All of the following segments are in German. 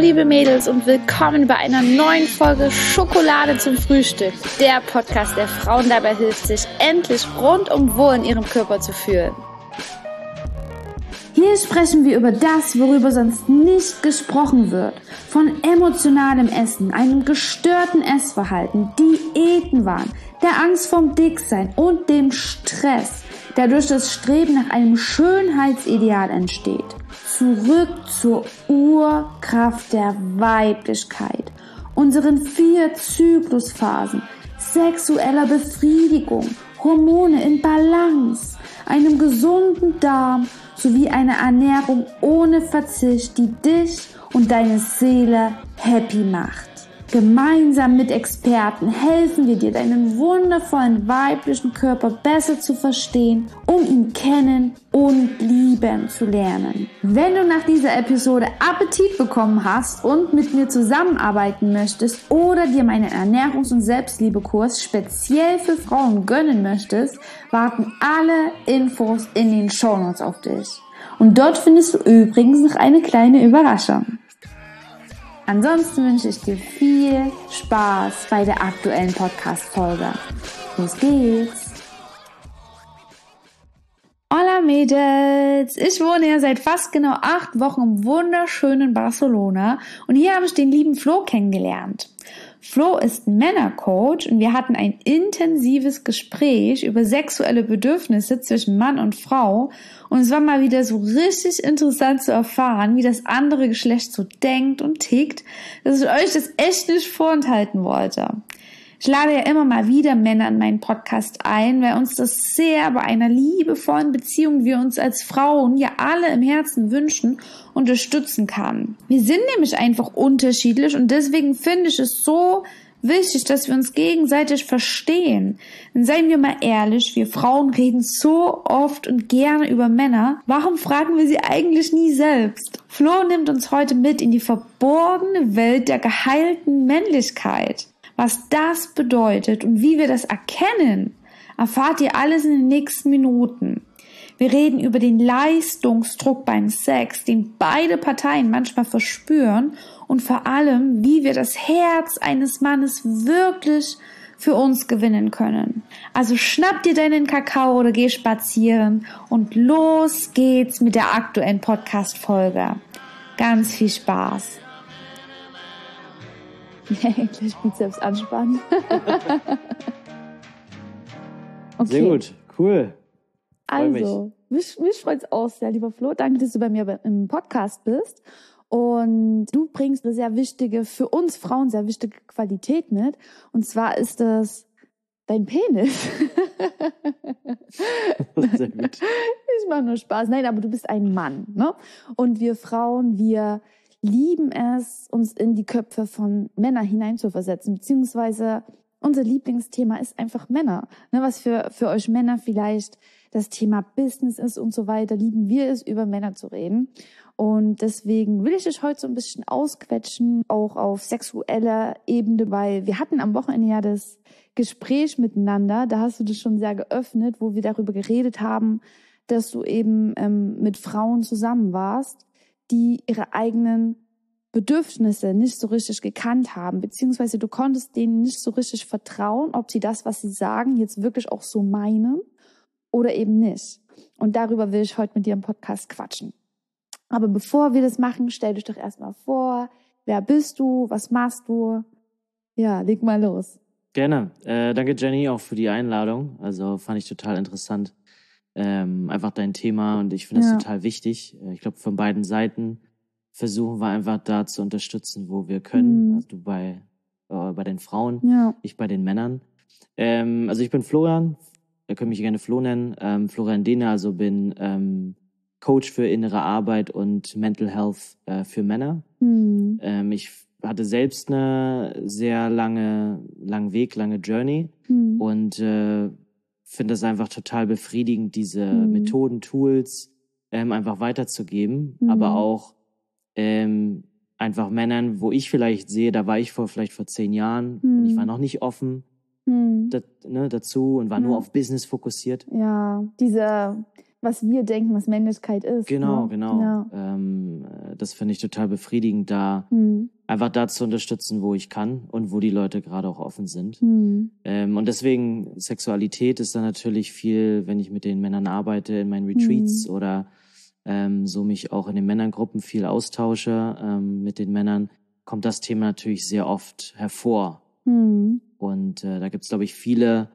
liebe Mädels und willkommen bei einer neuen Folge Schokolade zum Frühstück. Der Podcast, der Frauen dabei hilft, sich endlich rundum wohl in ihrem Körper zu fühlen. Hier sprechen wir über das, worüber sonst nicht gesprochen wird. Von emotionalem Essen, einem gestörten Essverhalten, Diätenwahn, der Angst vorm Dicksein und dem Stress, der durch das Streben nach einem Schönheitsideal entsteht. Zurück zur Urkraft der Weiblichkeit, unseren 4 Zyklusphasen, sexueller Befriedigung, Hormone in Balance, einem gesunden Darm sowie einer Ernährung ohne Verzicht, die dich und deine Seele happy macht. Gemeinsam mit Experten helfen wir dir, deinen wundervollen weiblichen Körper besser zu verstehen, um ihn kennen und lieben zu lernen. Wenn du nach dieser Episode Appetit bekommen hast und mit mir zusammenarbeiten möchtest oder dir meinen Ernährungs- und Selbstliebekurs speziell für Frauen gönnen möchtest, warten alle Infos in den Shownotes auf dich. Und dort findest du übrigens noch eine kleine Überraschung. Ansonsten wünsche ich dir viel Spaß bei der aktuellen Podcast-Folge. Los geht's! Hola Mädels! Ich wohne ja seit fast genau 8 Wochen im wunderschönen Barcelona und hier habe ich den lieben Flo kennengelernt. Flo ist Männercoach und wir hatten ein intensives Gespräch über sexuelle Bedürfnisse zwischen Mann und Frau und es war mal wieder so richtig interessant zu erfahren, wie das andere Geschlecht so denkt und tickt, dass ich euch das echt nicht vorenthalten wollte. Ich lade ja immer mal wieder Männer in meinen Podcast ein, weil uns das sehr bei einer liebevollen Beziehung, die wir uns als Frauen ja alle im Herzen wünschen, unterstützen kann. Wir sind nämlich einfach unterschiedlich und deswegen finde ich es so wichtig, dass wir uns gegenseitig verstehen. Denn seien wir mal ehrlich, wir Frauen reden so oft und gerne über Männer. Warum fragen wir sie eigentlich nie selbst? Flo nimmt uns heute mit in die verborgene Welt der geheilten Männlichkeit. Was das bedeutet und wie wir das erkennen, erfahrt ihr alles in den nächsten Minuten. Wir reden über den Leistungsdruck beim Sex, den beide Parteien manchmal verspüren und vor allem, wie wir das Herz eines Mannes wirklich für uns gewinnen können. Also schnapp dir deinen Kakao oder geh spazieren und los geht's mit der aktuellen Podcast-Folge. Ganz viel Spaß! Gleich Bizeps anspannen. Okay. Sehr gut, cool. Also, mich freut es auch sehr, lieber Flo. Danke, dass du bei mir im Podcast bist. Und du bringst eine sehr wichtige, für uns Frauen sehr wichtige Qualität mit. Und zwar ist das dein Penis. Sehr gut. Ich mache nur Spaß. Nein, aber du bist ein Mann, ne? Und wir Frauen, wir lieben es, uns in die Köpfe von Männern hineinzuversetzen, beziehungsweise unser Lieblingsthema ist einfach Männer. Ne, was für euch Männer vielleicht das Thema Business ist und so weiter, lieben wir es, über Männer zu reden. Und deswegen will ich dich heute so ein bisschen ausquetschen, auch auf sexueller Ebene, weil wir hatten am Wochenende ja das Gespräch miteinander, da hast du das schon sehr geöffnet, wo wir darüber geredet haben, dass du eben mit Frauen zusammen warst, die ihre eigenen Bedürfnisse nicht so richtig gekannt haben, beziehungsweise du konntest denen nicht so richtig vertrauen, ob sie das, was sie sagen, jetzt wirklich auch so meinen oder eben nicht. Und darüber will ich heute mit dir im Podcast quatschen. Aber bevor wir das machen, stell dich doch erstmal vor, wer bist du, was machst du? Ja, leg mal los. Gerne. Danke Jenny auch für die Einladung. Also fand ich total interessant. Einfach dein Thema und ich finde das total wichtig. Ich glaube, von beiden Seiten versuchen wir einfach da zu unterstützen, wo wir können. Also du bei den Frauen, ich bei den Männern. Also ich bin Florian, ihr könnt mich gerne Flo nennen. Florian Dehner, also bin Coach für innere Arbeit und Mental Health für Männer. Ich hatte selbst eine sehr langen Weg, lange Journey und finde es einfach total befriedigend, diese Methoden, Tools einfach weiterzugeben, aber auch einfach Männern, wo ich vielleicht sehe, da war ich vielleicht vor 10 Jahren und ich war noch nicht offen dazu und war nur auf Business fokussiert. Ja, diese was wir denken, was Männlichkeit ist. Genau, ne? genau. Ja. Das finde ich total befriedigend, da einfach da zu unterstützen, wo ich kann und wo die Leute gerade auch offen sind. Und deswegen, Sexualität ist dann natürlich viel, wenn ich mit den Männern arbeite, in meinen Retreats oder so mich auch in den Männergruppen viel austausche mit den Männern, kommt das Thema natürlich sehr oft hervor. Und da gibt's, glaube ich, viele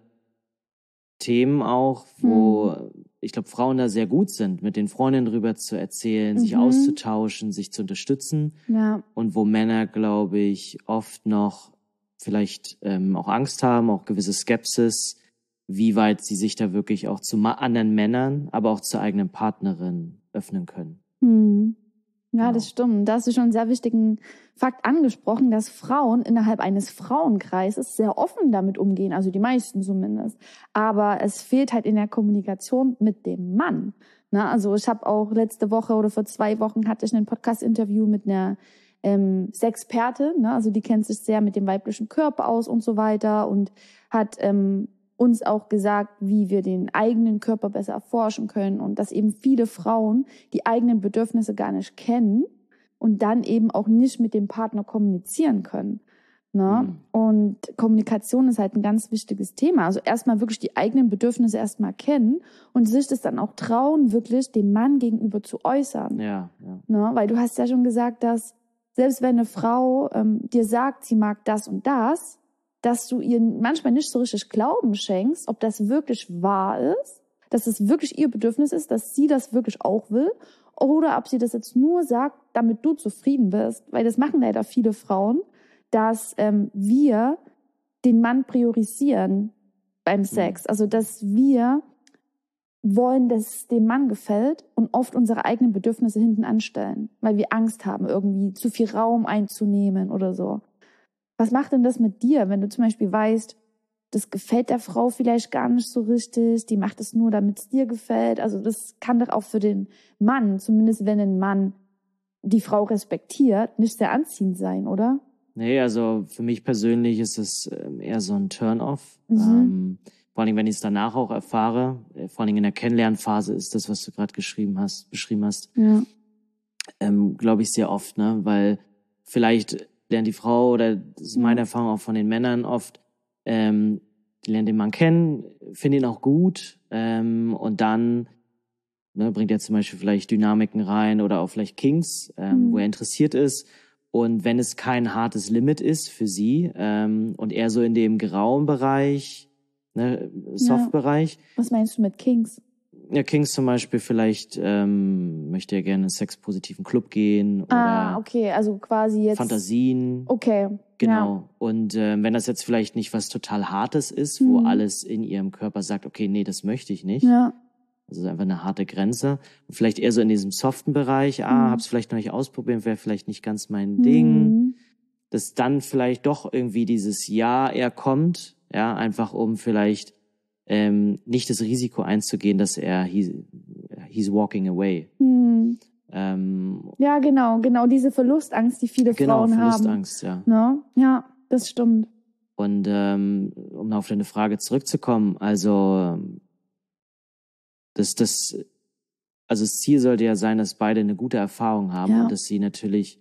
Themen auch, wo ich glaube, Frauen da sehr gut sind, mit den Freundinnen drüber zu erzählen, sich auszutauschen, sich zu unterstützen. Ja. Und wo Männer, glaube ich, oft noch vielleicht auch Angst haben, auch gewisse Skepsis, wie weit sie sich da wirklich auch zu anderen Männern, aber auch zur eigenen Partnerin öffnen können. Ja, Genau. das stimmt. Da hast du schon einen sehr wichtigen Fakt angesprochen, dass Frauen innerhalb eines Frauenkreises sehr offen damit umgehen, also die meisten zumindest. Aber es fehlt halt in der Kommunikation mit dem Mann. Ne? Also ich habe auch letzte Woche oder vor 2 Wochen hatte ich ein Podcast-Interview mit einer Sexpertin, ne? Also die kennt sich sehr mit dem weiblichen Körper aus und so weiter und hat uns auch gesagt, wie wir den eigenen Körper besser erforschen können und dass eben viele Frauen die eigenen Bedürfnisse gar nicht kennen und dann eben auch nicht mit dem Partner kommunizieren können. Ne? Und Kommunikation ist halt ein ganz wichtiges Thema. Also erstmal wirklich die eigenen Bedürfnisse erstmal kennen und sich das dann auch trauen, wirklich dem Mann gegenüber zu äußern. Ja. Ne? Weil du hast ja schon gesagt, dass selbst wenn eine Frau dir sagt, sie mag das und das, dass du ihr manchmal nicht so richtig Glauben schenkst, ob das wirklich wahr ist, dass es wirklich ihr Bedürfnis ist, dass sie das wirklich auch will, oder ob sie das jetzt nur sagt, damit du zufrieden bist. Weil das machen leider viele Frauen, dass wir den Mann priorisieren beim Sex. Also dass wir wollen, dass es dem Mann gefällt und oft unsere eigenen Bedürfnisse hinten anstellen, weil wir Angst haben, irgendwie zu viel Raum einzunehmen oder so. Was macht denn das mit dir, wenn du zum Beispiel weißt, das gefällt der Frau vielleicht gar nicht so richtig, die macht es nur, damit es dir gefällt. Also das kann doch auch für den Mann, zumindest wenn ein Mann die Frau respektiert, nicht sehr anziehend sein, oder? Nee, also für mich persönlich ist es eher so ein Turn-off. Vor allem, wenn ich es danach auch erfahre, vor allem in der Kennenlernphase ist das, was du gerade beschrieben hast, Ja. glaube ich sehr oft, ne, weil vielleicht lernt die Frau, oder das ist meine Erfahrung auch von den Männern oft, die lernt den Mann kennen, findet ihn auch gut und dann bringt er zum Beispiel vielleicht Dynamiken rein oder auch vielleicht Kinks, wo er interessiert ist. Und wenn es kein hartes Limit ist für sie und eher so in dem grauen Bereich, Soft-Bereich. Was meinst du mit Kinks? Ja, Kinks zum Beispiel vielleicht möchte er gerne in einen sexpositiven Club gehen oder okay, also quasi jetzt Fantasien. Okay. Genau. Ja. Und wenn das jetzt vielleicht nicht was total Hartes ist, wo alles in ihrem Körper sagt, okay, nee, das möchte ich nicht. Ja. Also einfach eine harte Grenze. Und vielleicht eher so in diesem soften Bereich, hab's vielleicht noch nicht ausprobiert, wäre vielleicht nicht ganz mein Ding. Dass dann vielleicht doch irgendwie dieses Ja eher kommt, ja, einfach um vielleicht nicht das Risiko einzugehen, dass he's walking away. Ja, genau diese Verlustangst, die viele Frauen haben. Verlustangst, ja. No? Ja, das stimmt. Und um auf deine Frage zurückzukommen, also das Ziel sollte ja sein, dass beide eine gute Erfahrung haben und dass sie natürlich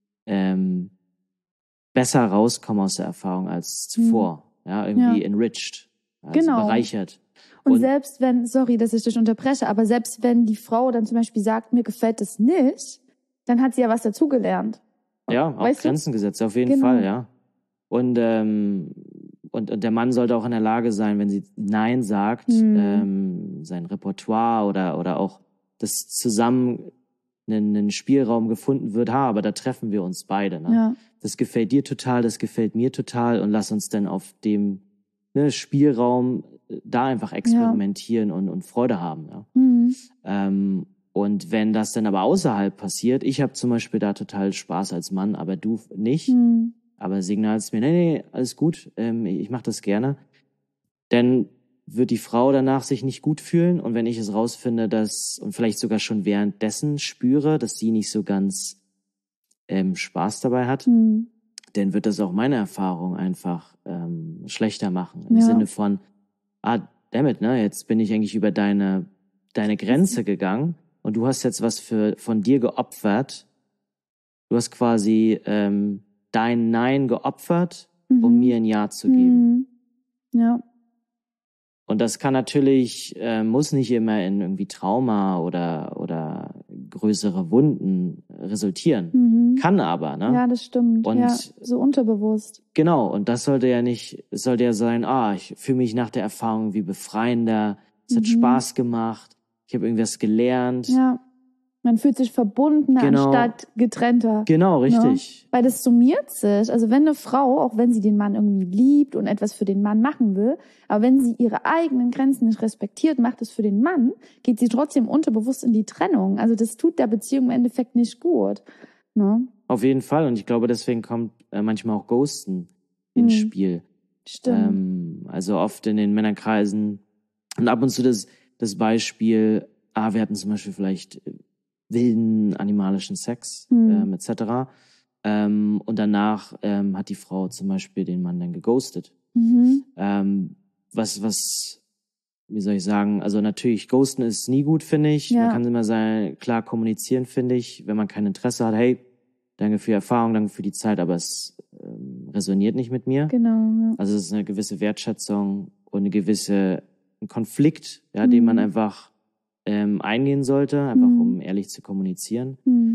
besser rauskommen aus der Erfahrung als zuvor. Ja, irgendwie enriched, also bereichert. Und selbst wenn, sorry, dass ich dich unterbreche, aber selbst wenn die Frau dann zum Beispiel sagt, mir gefällt es nicht, dann hat sie ja was dazugelernt. Ja, auch Grenzen gesetzt, auf jeden Fall, ja. Und der Mann sollte auch in der Lage sein, wenn sie Nein sagt, sein Repertoire oder auch das zusammen einen Spielraum gefunden wird, aber da treffen wir uns beide. Ne? Ja. Das gefällt dir total, das gefällt mir total und lass uns dann auf dem Spielraum da einfach experimentieren und Freude haben. Ja? Und wenn das dann aber außerhalb passiert, ich habe zum Beispiel da total Spaß als Mann, aber du nicht, aber signalst mir, nee, alles gut, ich mache das gerne, dann wird die Frau danach sich nicht gut fühlen und wenn ich es rausfinde, und vielleicht sogar schon währenddessen spüre, dass sie nicht so ganz Spaß dabei hat, dann wird das auch meine Erfahrung einfach schlechter machen. Im Sinne von, dammit, jetzt bin ich eigentlich über deine deine Grenze gegangen und du hast jetzt was von dir geopfert. Du hast quasi dein Nein geopfert, um mir ein Ja zu geben. Ja. Und das kann natürlich, muss nicht immer in irgendwie Trauma oder größere Wunden resultieren. Kann aber, ne? Ja, das stimmt. Und so unterbewusst. Genau, und das sollte ja sein, ich fühle mich nach der Erfahrung wie befreiender, es hat Spaß gemacht, ich habe irgendwas gelernt. Ja. Man fühlt sich verbundener anstatt getrennter. Genau, richtig. Ne? Weil das summiert sich. Also wenn eine Frau, auch wenn sie den Mann irgendwie liebt und etwas für den Mann machen will, aber wenn sie ihre eigenen Grenzen nicht respektiert, macht es für den Mann, geht sie trotzdem unterbewusst in die Trennung. Also das tut der Beziehung im Endeffekt nicht gut. Ne? Auf jeden Fall. Und ich glaube, deswegen kommt manchmal auch Ghosten ins Spiel. Stimmt. Also oft in den Männerkreisen. Und ab und zu das Beispiel, wir hatten zum Beispiel vielleicht wilden animalischen Sex etc. Und danach hat die Frau zum Beispiel den Mann dann geghostet. Was, wie soll ich sagen, also natürlich ghosten ist nie gut, finde ich. Man kann immer klar kommunizieren, finde ich, wenn man kein Interesse hat, hey, danke für die Erfahrung, danke für die Zeit, aber es resoniert nicht mit mir. Genau. Ja. Also es ist eine gewisse Wertschätzung und ein Konflikt, den man einfach eingehen sollte, einfach um ehrlich zu kommunizieren.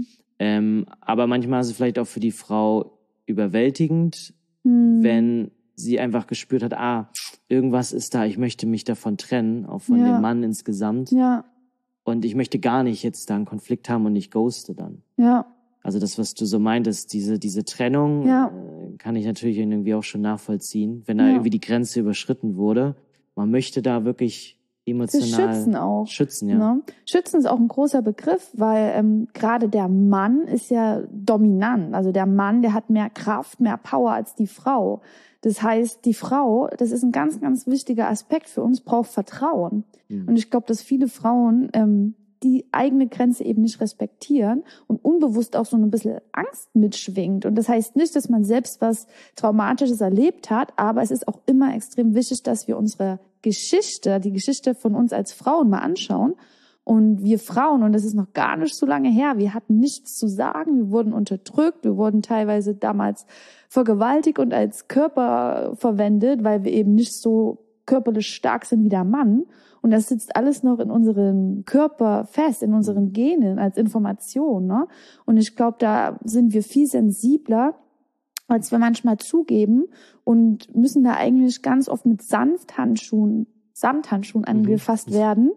Aber manchmal ist es vielleicht auch für die Frau überwältigend, wenn sie einfach gespürt hat, irgendwas ist da, ich möchte mich davon trennen, auch von dem Mann insgesamt. Ja. Und ich möchte gar nicht jetzt da einen Konflikt haben und ich ghoste dann. Ja. Also das, was du so meintest, diese Trennung, kann ich natürlich irgendwie auch schon nachvollziehen, wenn da irgendwie die Grenze überschritten wurde. Man möchte da wirklich emotional schützen, ja. Ne? Schützen ist auch ein großer Begriff, weil gerade der Mann ist ja dominant. Also der Mann, der hat mehr Kraft, mehr Power als die Frau. Das heißt, die Frau, das ist ein ganz, ganz wichtiger Aspekt für uns, braucht Vertrauen. Und ich glaube, dass viele Frauen die eigene Grenze eben nicht respektieren und unbewusst auch so ein bisschen Angst mitschwingt. Und das heißt nicht, dass man selbst was Traumatisches erlebt hat, aber es ist auch immer extrem wichtig, dass wir unsere Geschichte, die Geschichte von uns als Frauen mal anschauen. Und wir Frauen, und das ist noch gar nicht so lange her, wir hatten nichts zu sagen, wir wurden unterdrückt, wir wurden teilweise damals vergewaltigt und als Körper verwendet, weil wir eben nicht so körperlich stark sind wie der Mann. Und das sitzt alles noch in unserem Körper fest, in unseren Genen als Information. Ne? Und ich glaube, da sind wir viel sensibler, als wir manchmal zugeben und müssen da eigentlich ganz oft mit Samthandschuhen angefasst werden.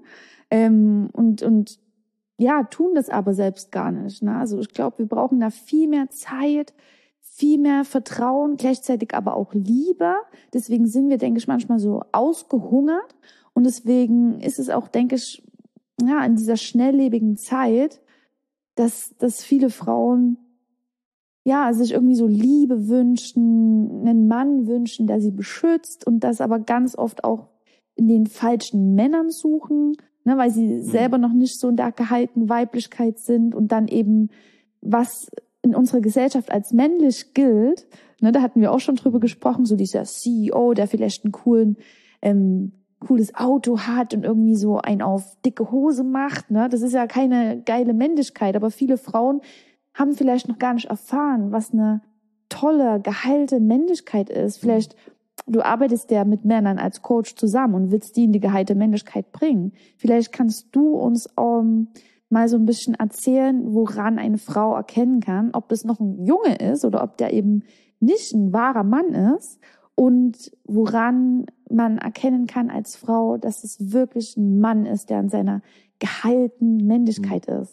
Und tun das aber selbst gar nicht. Ne? Also ich glaube, wir brauchen da viel mehr Zeit, viel mehr Vertrauen, gleichzeitig aber auch Liebe. Deswegen sind wir, denke ich, manchmal so ausgehungert. Und deswegen ist es auch, denke ich, in dieser schnelllebigen Zeit, dass viele Frauen sich irgendwie so Liebe wünschen, einen Mann wünschen, der sie beschützt und das aber ganz oft auch in den falschen Männern suchen, ne, weil sie selber noch nicht so in der gehaltenen Weiblichkeit sind und dann eben, was in unserer Gesellschaft als männlich gilt, ne, da hatten wir auch schon drüber gesprochen, so dieser CEO, der vielleicht einen cooles Auto hat und irgendwie so einen auf dicke Hose macht, ne, das ist ja keine geile Männlichkeit, aber viele Frauen haben vielleicht noch gar nicht erfahren, was eine tolle, geheilte Männlichkeit ist. Vielleicht, du arbeitest ja mit Männern als Coach zusammen und willst die in die geheilte Männlichkeit bringen. Vielleicht kannst du uns mal so ein bisschen erzählen, woran eine Frau erkennen kann, ob das noch ein Junge ist oder ob der eben nicht ein wahrer Mann ist und woran man erkennen kann als Frau, dass es wirklich ein Mann ist, der in seiner geheilten Männlichkeit ist.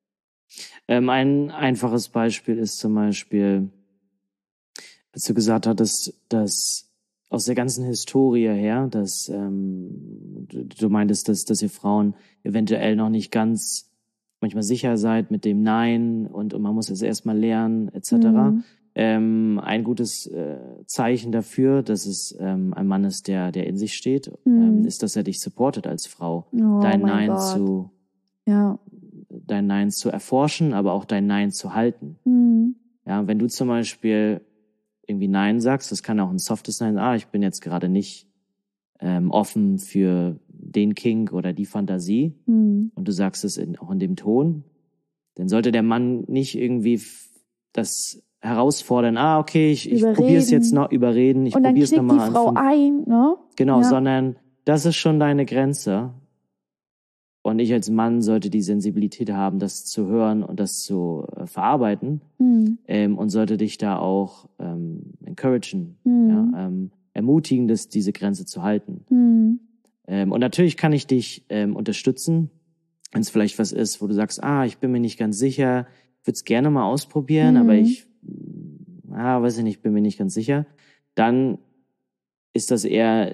Ein einfaches Beispiel ist zum Beispiel, als du gesagt hattest, dass aus der ganzen Historie her, dass du meintest, dass ihr Frauen eventuell noch nicht ganz manchmal sicher seid mit dem Nein und man muss es erstmal lernen, etc. Ein gutes Zeichen dafür, dass es ein Mann ist, der in sich steht, ist, dass er dich supportet als Frau. Dein Nein zu erforschen, aber auch dein Nein zu halten. Ja, wenn du zum Beispiel irgendwie Nein sagst, das kann auch ein softes Nein, ich bin jetzt gerade nicht offen für den Kink oder die Fantasie und du sagst es auch in dem Ton, dann sollte der Mann nicht irgendwie das herausfordern, okay, ich probiere es jetzt noch, überreden, ich probiere es nochmal. Und dann knickt die Frau ein, ne? Genau, sondern das ist schon deine Grenze. Und ich als Mann sollte die Sensibilität haben, das zu hören und das zu verarbeiten und sollte dich da auch encouragen, ermutigen, diese Grenze zu halten. Und natürlich kann ich dich unterstützen, wenn es vielleicht was ist, wo du sagst, ich bin mir nicht ganz sicher, ich würde es gerne mal ausprobieren, aber weiß ich nicht, bin mir nicht ganz sicher. Dann ist das eher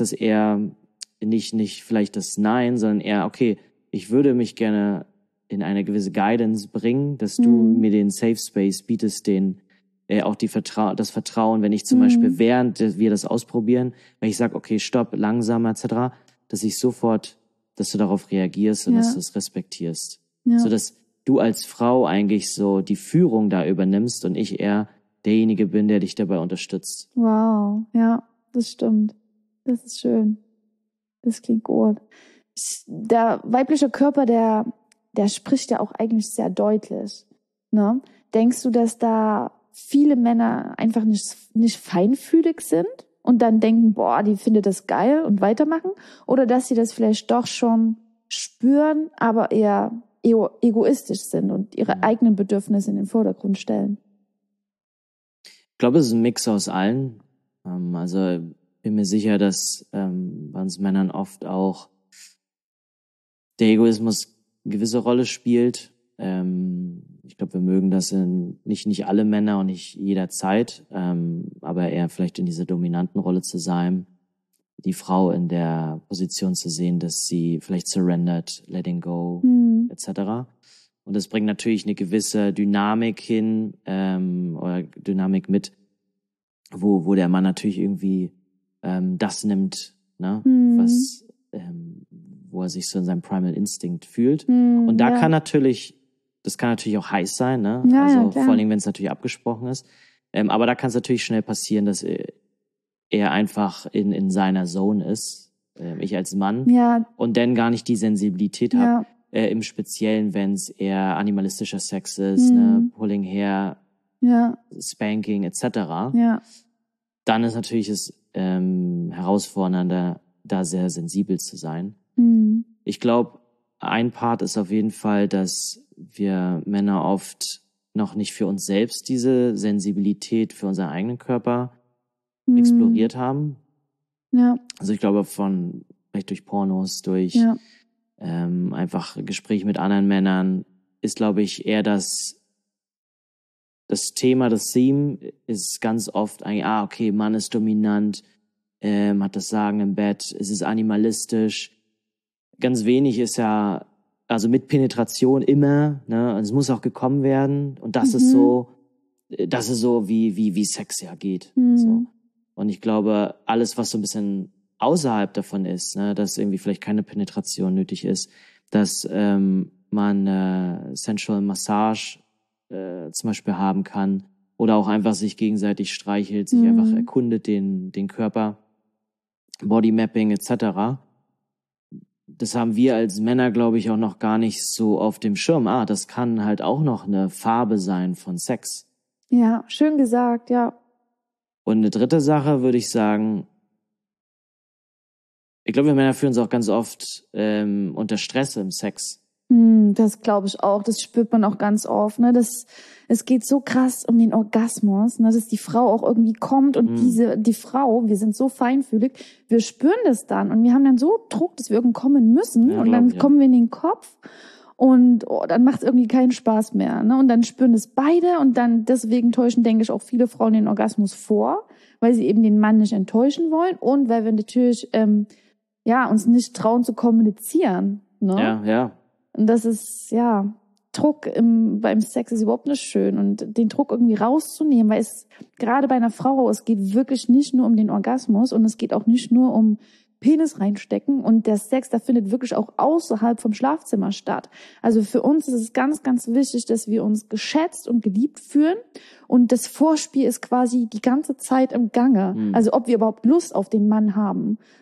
nicht vielleicht das Nein, sondern eher, okay, ich würde mich gerne in eine gewisse Guidance bringen, dass du mir den Safe Space bietest, auch das Vertrauen, wenn ich zum Beispiel, während wir das ausprobieren, wenn ich sage, okay, stopp, langsam etc., dass du darauf reagierst und dass du es respektierst. Sodass du als Frau eigentlich so die Führung da übernimmst und ich eher derjenige bin, der dich dabei unterstützt. Wow, ja, das stimmt. Das ist schön. Das klingt gut. Der weibliche Körper, der spricht ja auch eigentlich sehr deutlich. Ne? Denkst du, dass da viele Männer einfach nicht feinfühlig sind und dann denken, die findet das geil und weitermachen? Oder dass sie das vielleicht doch schon spüren, aber eher egoistisch sind und ihre eigenen Bedürfnisse in den Vordergrund stellen? Ich glaube, es ist ein Mix aus allen. Also bin mir sicher, dass bei uns Männern oft auch der Egoismus eine gewisse Rolle spielt. Ich glaube, wir mögen das nicht alle Männer und nicht jederzeit, aber eher vielleicht in dieser dominanten Rolle zu sein, die Frau in der Position zu sehen, dass sie vielleicht surrendert, letting go, etc. Und das bringt natürlich eine gewisse Dynamik hin oder Dynamik mit, wo der Mann natürlich irgendwie das nimmt, ne, was wo er sich so in seinem Primal Instinct fühlt. Und da kann natürlich auch heiß sein, ne? Vor allem, wenn es natürlich abgesprochen ist. Aber da kann es natürlich schnell passieren, dass er einfach in seiner Zone ist, ich als Mann, und dann gar nicht die Sensibilität habe, im Speziellen, wenn es eher animalistischer Sex ist, ne? Pulling Hair, Spanking etc. Dann ist natürlich es herausfordernder, da sehr sensibel zu sein. Ich glaube, ein Part ist auf jeden Fall, dass wir Männer oft noch nicht für uns selbst diese Sensibilität für unseren eigenen Körper exploriert haben. Ja. Also ich glaube, vielleicht durch Pornos, durch einfach Gespräche mit anderen Männern, ist, glaube ich, eher das Thema, das Theme ist ganz oft eigentlich, okay, Mann ist dominant, hat das Sagen im Bett, es ist animalistisch. Ganz wenig ist ja, also mit Penetration immer, ne, es muss auch gekommen werden und das ist so, wie Sex ja geht. So. Und ich glaube, alles, was so ein bisschen außerhalb davon ist, ne, dass irgendwie vielleicht keine Penetration nötig ist, dass man Sensual Massage zum Beispiel haben kann oder auch einfach sich gegenseitig streichelt, sich einfach erkundet den Körper, Bodymapping etc. Das haben wir als Männer, glaube ich, auch noch gar nicht so auf dem Schirm. Das kann halt auch noch eine Farbe sein von Sex. Ja, schön gesagt, ja. Und eine dritte Sache würde ich sagen, ich glaube, wir Männer fühlen es auch ganz oft unter Stress im Sex. Das glaube ich auch, das spürt man auch ganz oft, ne? Es geht so krass um den Orgasmus, ne? Dass die Frau auch irgendwie kommt und die Frau, wir sind so feinfühlig, wir spüren das dann und wir haben dann so Druck, dass wir irgendwie kommen müssen und dann kommen wir in den Kopf und dann macht es irgendwie keinen Spaß mehr, ne? Und dann spüren es beide und dann deswegen täuschen, denke ich, auch viele Frauen den Orgasmus vor, weil sie eben den Mann nicht enttäuschen wollen und weil wir natürlich uns nicht trauen zu kommunizieren, ne? Ja. Und das ist, Druck beim Sex ist überhaupt nicht schön. Und den Druck irgendwie rauszunehmen, weil es gerade bei einer Frau, es geht wirklich nicht nur um den Orgasmus und es geht auch nicht nur um Penis reinstecken. Und der Sex, der findet wirklich auch außerhalb vom Schlafzimmer statt. Also für uns ist es ganz, ganz wichtig, dass wir uns geschätzt und geliebt fühlen. Und das Vorspiel ist quasi die ganze Zeit im Gange. Also ob wir überhaupt Lust auf den Mann haben. Ne?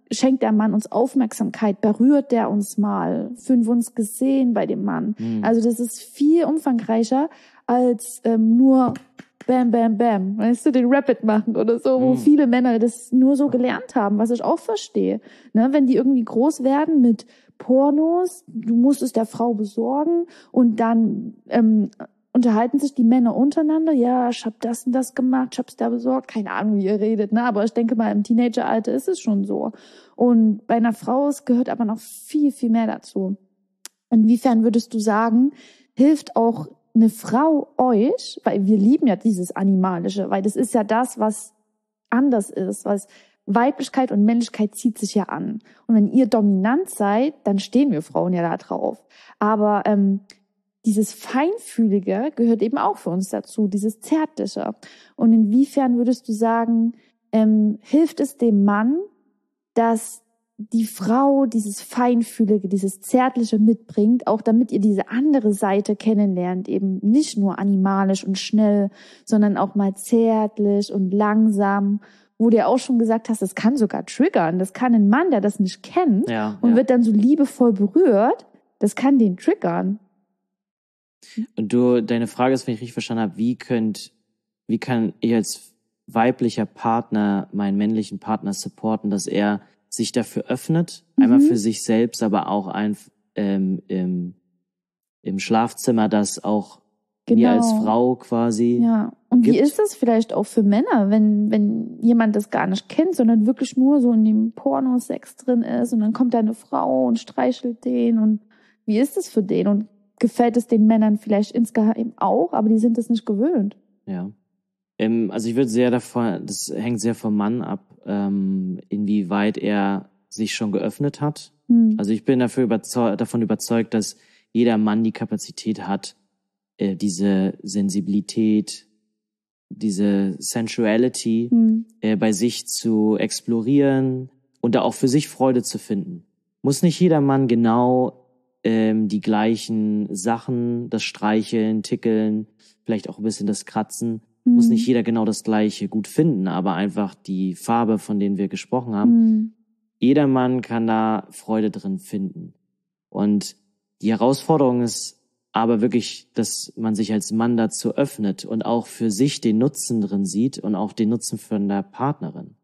schenkt der Mann uns Aufmerksamkeit, berührt der uns mal, fühlen wir uns gesehen bei dem Mann. Also das ist viel umfangreicher als nur Bam, Bam, Bam, weißt du, den Rapid machen oder so, wo viele Männer das nur so gelernt haben, was ich auch verstehe. Ne, wenn die irgendwie groß werden mit Pornos, du musst es der Frau besorgen und dann unterhalten sich die Männer untereinander, ja, ich hab das und das gemacht, ich hab's da besorgt, keine Ahnung, wie ihr redet, ne, aber ich denke mal, im Teenageralter ist es schon so. Und bei einer Frau, es gehört aber noch viel, viel mehr dazu. Inwiefern würdest du sagen, hilft auch eine Frau euch, weil wir lieben ja dieses Animalische, weil das ist ja das, was anders ist, was Weiblichkeit und Männlichkeit zieht sich ja an. Und wenn ihr dominant seid, dann stehen wir Frauen ja da drauf. Aber dieses Feinfühlige gehört eben auch für uns dazu, dieses Zärtliche. Und inwiefern würdest du sagen, hilft es dem Mann, dass die Frau dieses Feinfühlige, dieses Zärtliche mitbringt, auch damit ihr diese andere Seite kennenlernt, eben nicht nur animalisch und schnell, sondern auch mal zärtlich und langsam, wo du ja auch schon gesagt hast, das kann sogar triggern, das kann ein Mann, der das nicht kennt und wird dann so liebevoll berührt, das kann den triggern. Und deine Frage ist, wenn ich richtig verstanden habe, wie kann ich als weiblicher Partner meinen männlichen Partner supporten, dass er sich dafür öffnet, einmal für sich selbst, aber auch im Schlafzimmer, das auch mir als Frau quasi und gibt. Wie ist das vielleicht auch für Männer, wenn jemand das gar nicht kennt, sondern wirklich nur so in dem Pornosex drin ist und dann kommt da eine Frau und streichelt den und wie ist das für den und gefällt es den Männern vielleicht insgeheim auch, aber die sind es nicht gewöhnt. Ja. Also ich würde das hängt sehr vom Mann ab, inwieweit er sich schon geöffnet hat. Also ich bin davon überzeugt, dass jeder Mann die Kapazität hat, diese Sensibilität, diese Sensuality bei sich zu explorieren und da auch für sich Freude zu finden. Muss nicht jeder Mann genau die gleichen Sachen, das Streicheln, Tickeln, vielleicht auch ein bisschen das Kratzen, muss nicht jeder genau das Gleiche gut finden, aber einfach die Farbe, von denen wir gesprochen haben. Jeder Mann kann da Freude drin finden. Und die Herausforderung ist aber wirklich, dass man sich als Mann dazu öffnet und auch für sich den Nutzen drin sieht und auch den Nutzen von der Partnerin.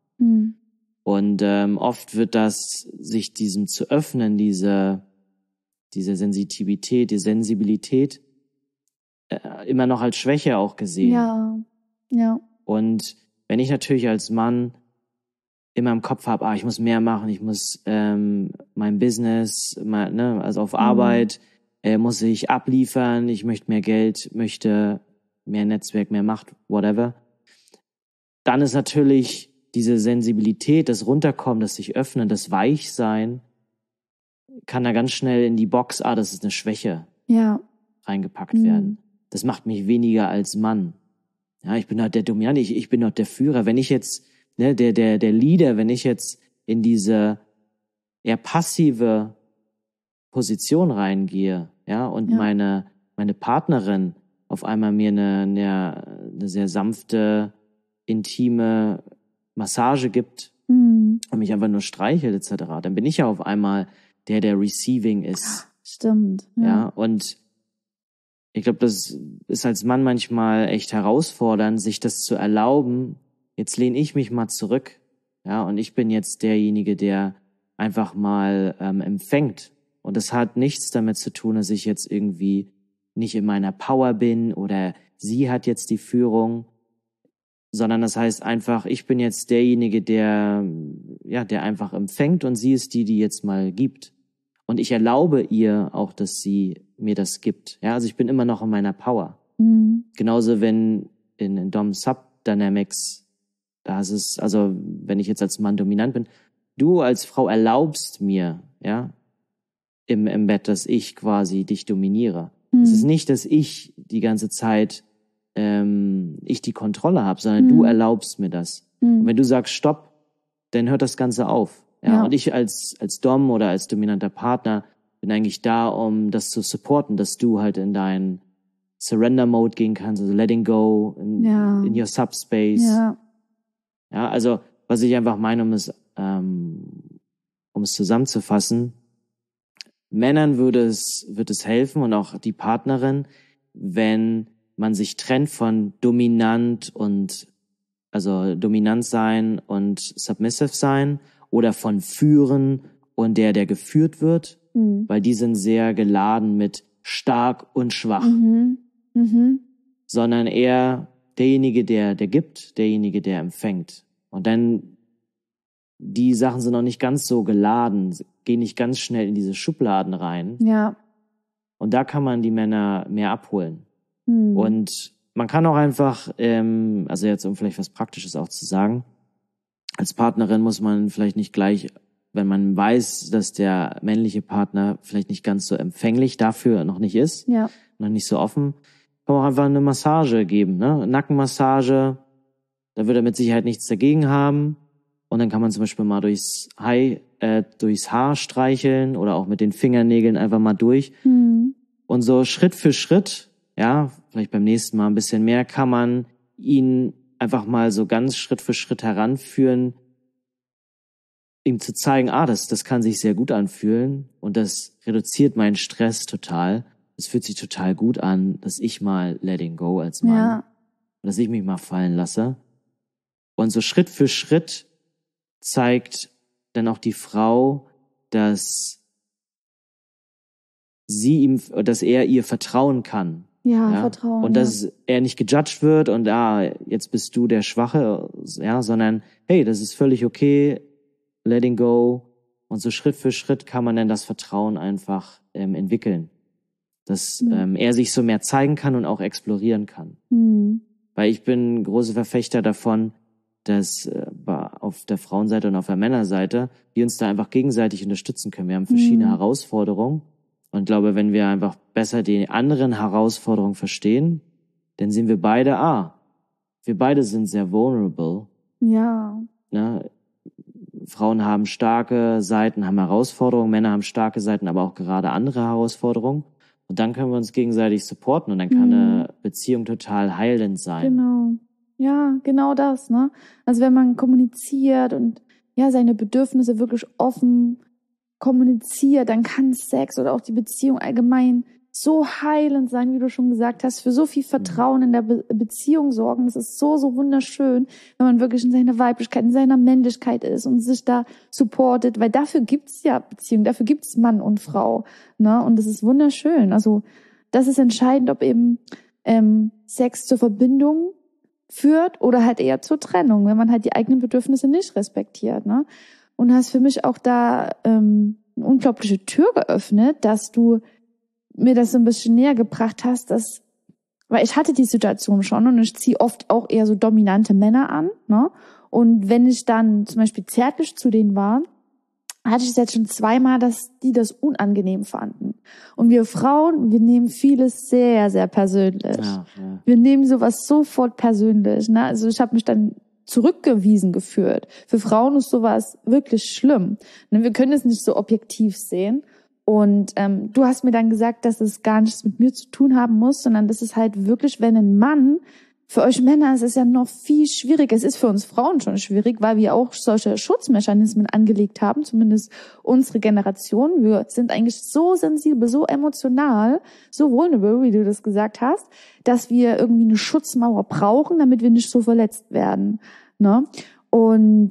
Und oft wird das, sich diesem zu öffnen, diese Sensitivität, die Sensibilität, immer noch als Schwäche auch gesehen. Ja. Und wenn ich natürlich als Mann immer im Kopf habe, ich muss mehr machen, ich muss mein Business, also auf Arbeit muss ich abliefern, ich möchte mehr Geld, möchte mehr Netzwerk, mehr Macht, whatever, dann ist natürlich diese Sensibilität, das Runterkommen, das sich öffnen, das Weichsein, kann da ganz schnell in die Box, das ist eine Schwäche, reingepackt werden. Das macht mich weniger als Mann. Ja, ich bin halt der Dominante, ich bin halt der Führer. Wenn ich jetzt, der Leader, wenn ich jetzt in diese eher passive Position reingehe, und meine Partnerin auf einmal mir eine sehr sanfte, intime Massage gibt und mich einfach nur streichelt etc., dann bin ich ja auf einmal der Receiving ist. Stimmt. Ja, und ich glaube, das ist als Mann manchmal echt herausfordernd, sich das zu erlauben. Jetzt lehne ich mich mal zurück, und ich bin jetzt derjenige, der einfach mal empfängt. Und das hat nichts damit zu tun, dass ich jetzt irgendwie nicht in meiner Power bin oder sie hat jetzt die Führung, sondern das heißt einfach, ich bin jetzt derjenige, der einfach empfängt und sie ist die jetzt mal gibt. Und ich erlaube ihr auch, dass sie mir das gibt. Ja, also ich bin immer noch in meiner Power. Genauso wenn in Dom-Sub-Dynamics, da ist es, also wenn ich jetzt als Mann dominant bin, du als Frau erlaubst mir, im Bett, dass ich quasi dich dominiere. Es ist nicht, dass ich die ganze Zeit ich die Kontrolle habe, sondern du erlaubst mir das. Und wenn du sagst Stopp, dann hört das Ganze auf. Ja. Und ich als Dom oder als dominanter Partner bin eigentlich da, um das zu supporten, dass du halt in deinen Surrender-Mode gehen kannst, also letting go, in your subspace. Ja, also was ich einfach meine, ist, um es zusammenzufassen, Männern wird es helfen und auch die Partnerin, wenn man sich trennt von dominant sein und submissive sein oder von führen und der geführt wird, weil die sind sehr geladen mit stark und schwach. Sondern eher derjenige, der gibt, derjenige, der empfängt. Und dann, die Sachen sind noch nicht ganz so geladen, gehen nicht ganz schnell in diese Schubladen rein. Ja. Und da kann man die Männer mehr abholen. Und man kann auch einfach, also jetzt um vielleicht was Praktisches auch zu sagen, als Partnerin muss man vielleicht nicht gleich, wenn man weiß, dass der männliche Partner vielleicht nicht ganz so empfänglich dafür noch nicht ist, noch nicht so offen, kann man auch einfach eine Massage geben, ne? Nackenmassage, da wird er mit Sicherheit nichts dagegen haben. Und dann kann man zum Beispiel mal durchs Haar streicheln oder auch mit den Fingernägeln einfach mal durch. Und so Schritt für Schritt, ja, vielleicht beim nächsten Mal ein bisschen mehr, kann man ihn einfach mal so ganz Schritt für Schritt heranführen, ihm zu zeigen, das kann sich sehr gut anfühlen und das reduziert meinen Stress total. Es fühlt sich total gut an, dass ich mal letting go als Mann, dass ich mich mal fallen lasse. Und so Schritt für Schritt zeigt dann auch die Frau, dass er ihr vertrauen kann. Ja, Vertrauen. Und dass er nicht gejudged wird und jetzt bist du der Schwache, sondern hey, das ist völlig okay, letting go. Und so Schritt für Schritt kann man dann das Vertrauen einfach entwickeln. Dass er sich so mehr zeigen kann und auch explorieren kann. Weil ich bin großer Verfechter davon, dass auf der Frauenseite und auf der Männerseite wir uns da einfach gegenseitig unterstützen können. Wir haben verschiedene Herausforderungen und glaube, wenn wir einfach besser die anderen Herausforderungen verstehen, dann sehen wir beide, wir beide sind sehr vulnerable. Ja. Ne? Frauen haben starke Seiten, haben Herausforderungen, Männer haben starke Seiten, aber auch gerade andere Herausforderungen. Und dann können wir uns gegenseitig supporten und dann kann eine Beziehung total heilend sein. Genau. Ja, genau das, ne? Also wenn man kommuniziert und seine Bedürfnisse wirklich offen kommuniziert, dann kann Sex oder auch die Beziehung allgemein so heilend sein, wie du schon gesagt hast, für so viel Vertrauen in der Beziehung sorgen. Das ist so, so wunderschön, wenn man wirklich in seiner Weiblichkeit, in seiner Männlichkeit ist und sich da supportet, weil dafür gibt's ja Beziehungen, dafür gibt's Mann und Frau, ne? Und das ist wunderschön. Also das ist entscheidend, ob eben Sex zur Verbindung führt oder halt eher zur Trennung, wenn man halt die eigenen Bedürfnisse nicht respektiert, ne? Und hast für mich auch da eine unglaubliche Tür geöffnet, dass du mir das so ein bisschen näher gebracht hast, weil ich hatte die Situation schon und ich ziehe oft auch eher so dominante Männer an, ne? Und wenn ich dann zum Beispiel zärtlich zu denen war, hatte ich es jetzt schon zweimal, dass die das unangenehm fanden. Und wir Frauen, wir nehmen vieles sehr, sehr persönlich. Ja. Wir nehmen sowas sofort persönlich, ne? Also ich habe mich dann zurückgewiesen gefühlt. Für Frauen ist sowas wirklich schlimm. Wir können es nicht so objektiv sehen. Und du hast mir dann gesagt, dass es gar nichts mit mir zu tun haben muss, sondern das ist halt wirklich, wenn ein Mann, für euch Männer ist es ja noch viel schwieriger. Es ist für uns Frauen schon schwierig, weil wir auch solche Schutzmechanismen angelegt haben, zumindest unsere Generation. Wir sind eigentlich so sensibel, so emotional, so vulnerable, wie du das gesagt hast, dass wir irgendwie eine Schutzmauer brauchen, damit wir nicht so verletzt werden, ne? Und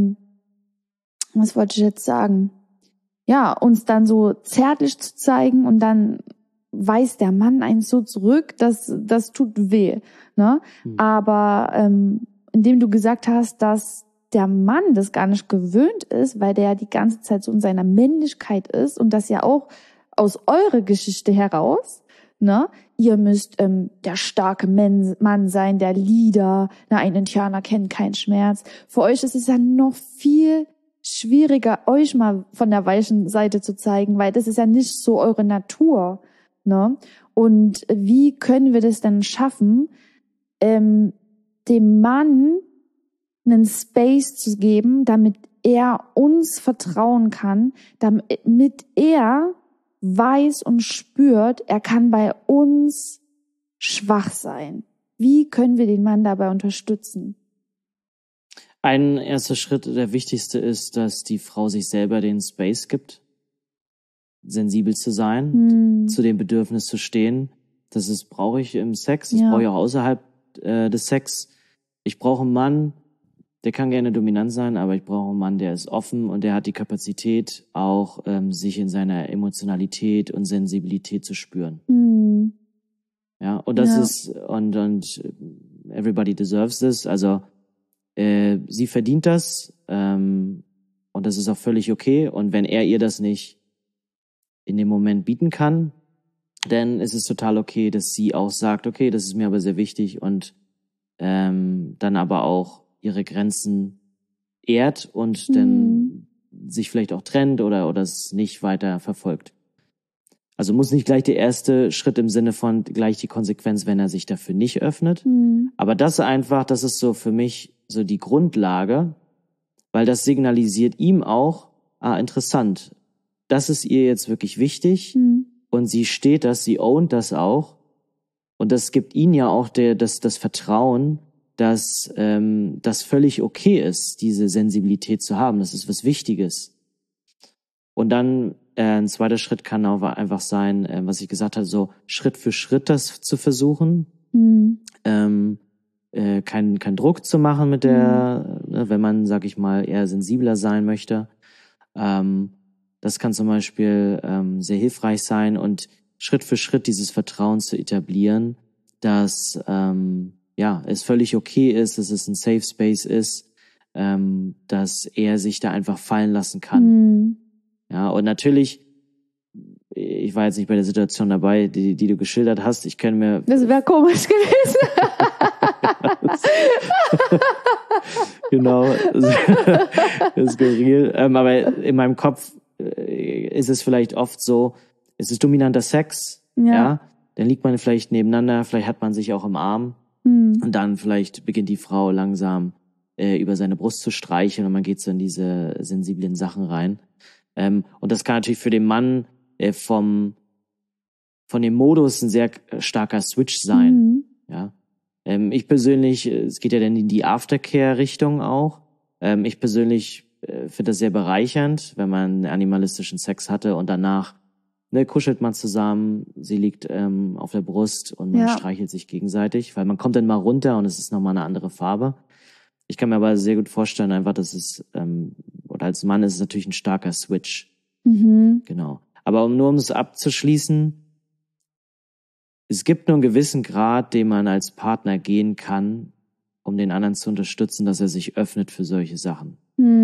was wollte ich jetzt sagen? Ja, uns dann so zärtlich zu zeigen und dann weist der Mann einen so zurück, das tut weh, ne? Aber indem du gesagt hast, dass der Mann das gar nicht gewöhnt ist, weil der ja die ganze Zeit so in seiner Männlichkeit ist und das ja auch aus eurer Geschichte heraus, ne? Ihr müsst der starke Mann sein, der Leader, ein Indianer kennt keinen Schmerz. Für euch ist es ja noch viel schwieriger, euch mal von der weichen Seite zu zeigen, weil das ist ja nicht so eure Natur, ne? Und wie können wir das denn schaffen, dem Mann einen Space zu geben, damit er uns vertrauen kann, damit er weiß und spürt, er kann bei uns schwach sein. Wie können wir den Mann dabei unterstützen? ein erster Schritt, der wichtigste ist, dass die Frau sich selber den Space gibt, sensibel zu sein, zu dem Bedürfnis zu stehen. Das brauche ich im Sex, das brauche ich auch außerhalb des Sex. Ich brauche einen Mann, der kann gerne dominant sein, aber ich brauche einen Mann, der ist offen und der hat die Kapazität, auch sich in seiner Emotionalität und Sensibilität zu spüren. Ja, und das ist, und everybody deserves this, also sie verdient das und das ist auch völlig okay. Und wenn er ihr das nicht in dem Moment bieten kann, dann ist es total okay, dass sie auch sagt, okay, das ist mir aber sehr wichtig und dann aber auch ihre Grenzen ehrt und dann sich vielleicht auch trennt oder es nicht weiter verfolgt. Also muss nicht gleich der erste Schritt im Sinne von gleich die Konsequenz, wenn er sich dafür nicht öffnet. Aber das ist so für mich so die Grundlage, weil das signalisiert ihm auch, interessant, das ist ihr jetzt wirklich wichtig und sie steht das, sie ownt das auch und das gibt ihnen ja auch das Vertrauen, dass das völlig okay ist, diese Sensibilität zu haben, das ist was Wichtiges. Und dann ein zweiter Schritt kann auch einfach sein, was ich gesagt habe, so Schritt für Schritt das zu versuchen, keinen Druck zu machen mit wenn man, sag ich mal, eher sensibler sein möchte. Das kann zum Beispiel sehr hilfreich sein und Schritt für Schritt dieses Vertrauen zu etablieren, dass es völlig okay ist, dass es ein Safe Space ist, dass er sich da einfach fallen lassen kann. Ja, und natürlich, ich war jetzt nicht bei der Situation dabei, die du geschildert hast. Ich kann mir... Das wäre komisch gewesen. Genau. Das ist skurril. Aber in meinem Kopf ist es vielleicht oft so, es ist dominanter Sex, ja. Dann liegt man vielleicht nebeneinander, vielleicht hat man sich auch im Arm und dann vielleicht beginnt die Frau langsam über seine Brust zu streicheln und man geht so in diese sensiblen Sachen rein. Und das kann natürlich für den Mann von dem Modus ein sehr starker Switch sein. Ja. Ich persönlich, es geht ja dann in die Aftercare-Richtung auch. Ich persönlich finde das sehr bereichernd, wenn man animalistischen Sex hatte und danach kuschelt man zusammen, sie liegt auf der Brust und man streichelt sich gegenseitig, weil man kommt dann mal runter und es ist nochmal eine andere Farbe. Ich kann mir aber sehr gut vorstellen, einfach, dass es, oder als Mann ist es natürlich ein starker Switch. Genau. Aber um es abzuschließen, es gibt nur einen gewissen Grad, den man als Partner gehen kann, um den anderen zu unterstützen, dass er sich öffnet für solche Sachen.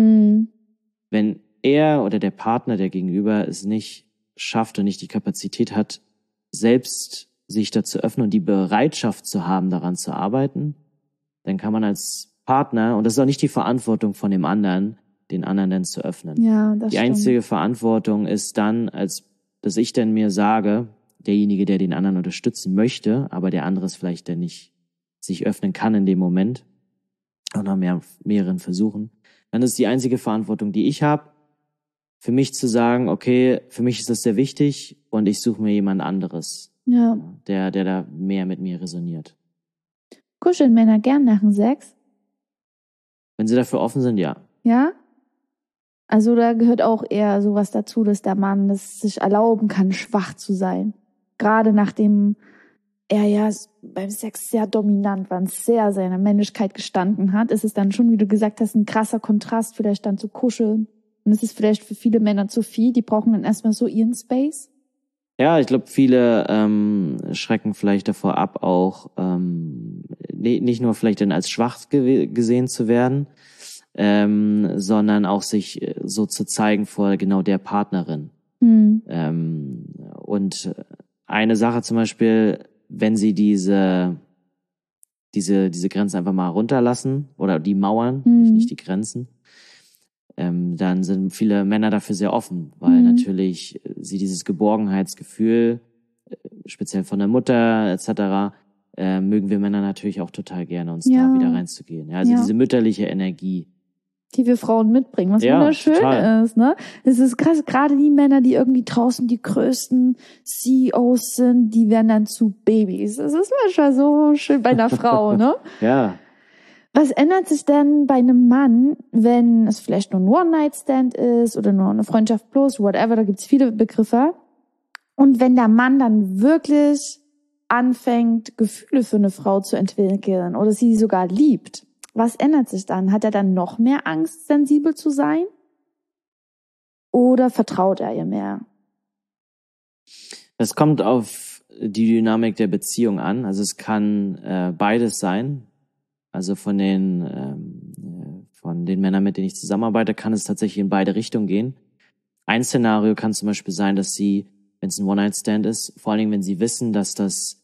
Wenn er oder der Partner, der Gegenüber, es nicht schafft und nicht die Kapazität hat, selbst sich dazu öffnen und die Bereitschaft zu haben, daran zu arbeiten, dann kann man als Partner, und das ist auch nicht die Verantwortung von dem anderen, den anderen dann zu öffnen. Ja, das die einzige Verantwortung ist dann, dass ich dann mir sage, derjenige, der den anderen unterstützen möchte, aber der andere es vielleicht dann nicht sich öffnen kann in dem Moment, auch nach mehreren Versuchen, dann ist die einzige Verantwortung, die ich habe, für mich zu sagen, okay, für mich ist das sehr wichtig und ich suche mir jemand anderes, der da mehr mit mir resoniert. Kuscheln Männer gern nach dem Sex? Wenn sie dafür offen sind, ja. Ja? Also da gehört auch eher sowas dazu, dass der Mann es sich erlauben kann, schwach zu sein. Gerade nachdem er ja beim Sex sehr dominant war und sehr seiner Männlichkeit gestanden hat, ist es dann schon, wie du gesagt hast, ein krasser Kontrast, vielleicht dann zu kuscheln. Und es ist vielleicht für viele Männer zu viel, die brauchen dann erstmal so ihren Space. Ja, ich glaube, viele schrecken vielleicht davor ab, auch nicht nur vielleicht dann als schwach gesehen zu werden, sondern auch sich so zu zeigen vor genau der Partnerin. Und eine Sache zum Beispiel, wenn sie diese Grenzen einfach mal runterlassen oder die Mauern, nicht die Grenzen, dann sind viele Männer dafür sehr offen, weil natürlich sie dieses Geborgenheitsgefühl, speziell von der Mutter etc., mögen wir Männer natürlich auch total gerne, uns da wieder reinzugehen. Ja, also diese mütterliche Energie, die wir Frauen mitbringen, was wunderschön ist, ne? Es ist krass, gerade die Männer, die irgendwie draußen die größten CEOs sind, die werden dann zu Babys. Das ist manchmal so schön bei einer Frau, ne? Ja. Was ändert sich denn bei einem Mann, wenn es vielleicht nur ein One-Night-Stand ist oder nur eine Freundschaft plus, whatever, da gibt's viele Begriffe. Und wenn der Mann dann wirklich anfängt, Gefühle für eine Frau zu entwickeln oder sie sogar liebt, was ändert sich dann? Hat er dann noch mehr Angst, sensibel zu sein? Oder vertraut er ihr mehr? Es kommt auf die Dynamik der Beziehung an. Also es kann beides sein. Also von den Männern, mit denen ich zusammenarbeite, kann es tatsächlich in beide Richtungen gehen. Ein Szenario kann zum Beispiel sein, dass sie, wenn es ein One-Night-Stand ist, vor allen Dingen, wenn sie wissen, dass das,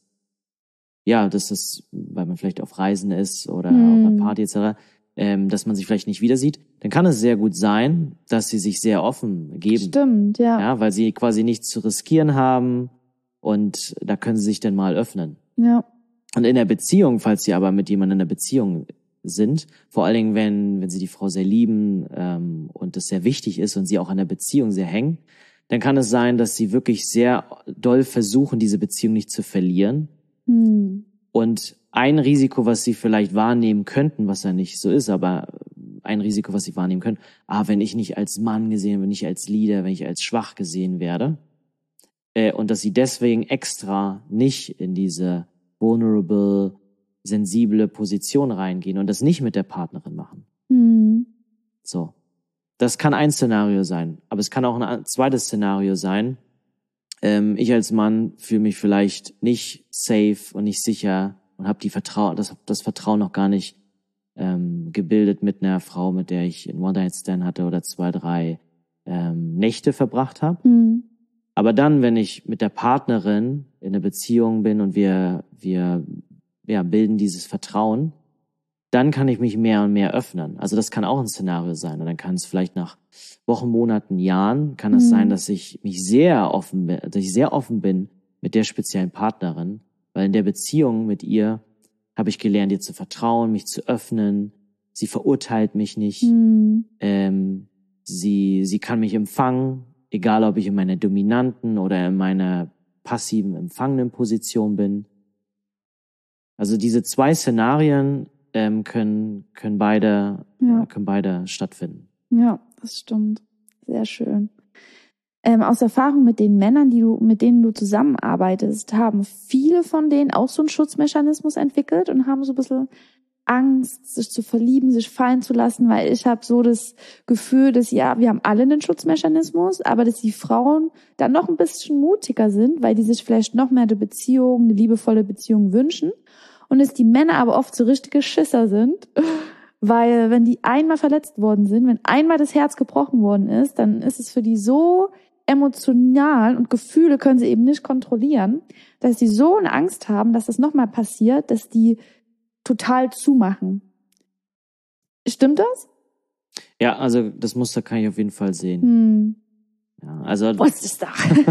weil man vielleicht auf Reisen ist oder auf einer Party etc., dass man sich vielleicht nicht wieder sieht, dann kann es sehr gut sein, dass sie sich sehr offen geben. Stimmt, ja. Ja, weil sie quasi nichts zu riskieren haben und da können sie sich dann mal öffnen. Ja. Und in der Beziehung, falls sie aber mit jemandem in der Beziehung sind, vor allen Dingen, wenn sie die Frau sehr lieben und das sehr wichtig ist und sie auch an der Beziehung sehr hängen, dann kann es sein, dass sie wirklich sehr doll versuchen, diese Beziehung nicht zu verlieren. Und ein Risiko, was sie vielleicht wahrnehmen könnten, was ja nicht so ist, aber ein Risiko, was sie wahrnehmen können, wenn ich nicht als Mann gesehen, wenn ich als Leader, wenn ich als schwach gesehen werde, und dass sie deswegen extra nicht in diese vulnerable, sensible Position reingehen und das nicht mit der Partnerin machen. So. Das kann ein Szenario sein, aber es kann auch ein zweites Szenario sein. Ich als Mann fühle mich vielleicht nicht safe und nicht sicher und habe das Vertrauen noch gar nicht gebildet mit einer Frau, mit der ich einen One-Night-Stand hatte oder 2, 3 Nächte verbracht habe. Aber dann, wenn ich mit der Partnerin in einer Beziehung bin und wir bilden dieses Vertrauen, dann kann ich mich mehr und mehr öffnen. Also das kann auch ein Szenario sein. Und dann kann es vielleicht nach Wochen, Monaten, Jahren, kann es sein, dass ich sehr offen bin mit der speziellen Partnerin, weil in der Beziehung mit ihr habe ich gelernt, ihr zu vertrauen, mich zu öffnen. Sie verurteilt mich nicht. Sie kann mich empfangen, egal ob ich in meiner dominanten oder in meiner passiven, empfangenen Position bin. Also diese 2 Szenarien können beide stattfinden. Ja, das stimmt. Sehr schön. Aus Erfahrung mit den Männern, mit denen du zusammenarbeitest, haben viele von denen auch so einen Schutzmechanismus entwickelt und haben so ein bisschen Angst, sich zu verlieben, sich fallen zu lassen, weil ich habe so das Gefühl, dass wir haben alle einen Schutzmechanismus, aber dass die Frauen dann noch ein bisschen mutiger sind, weil die sich vielleicht noch mehr eine liebevolle Beziehung wünschen und dass die Männer aber oft so richtige Schisser sind, weil wenn die einmal verletzt worden sind, wenn einmal das Herz gebrochen worden ist, dann ist es für die so emotional und Gefühle können sie eben nicht kontrollieren, dass die so eine Angst haben, dass das nochmal passiert, dass die total zumachen. Stimmt das? Ja, also das Muster kann ich auf jeden Fall sehen. Ja, also was ist da?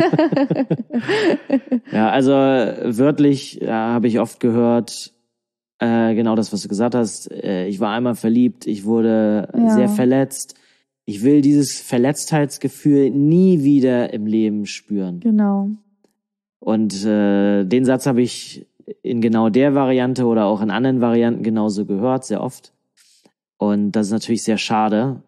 Ja, also wörtlich habe ich oft gehört, genau das, was du gesagt hast. Ich war einmal verliebt, ich wurde sehr verletzt. Ich will dieses Verletztheitsgefühl nie wieder im Leben spüren. Genau. Und den Satz habe ich in genau der Variante oder auch in anderen Varianten genauso gehört, sehr oft. Und das ist natürlich sehr schade.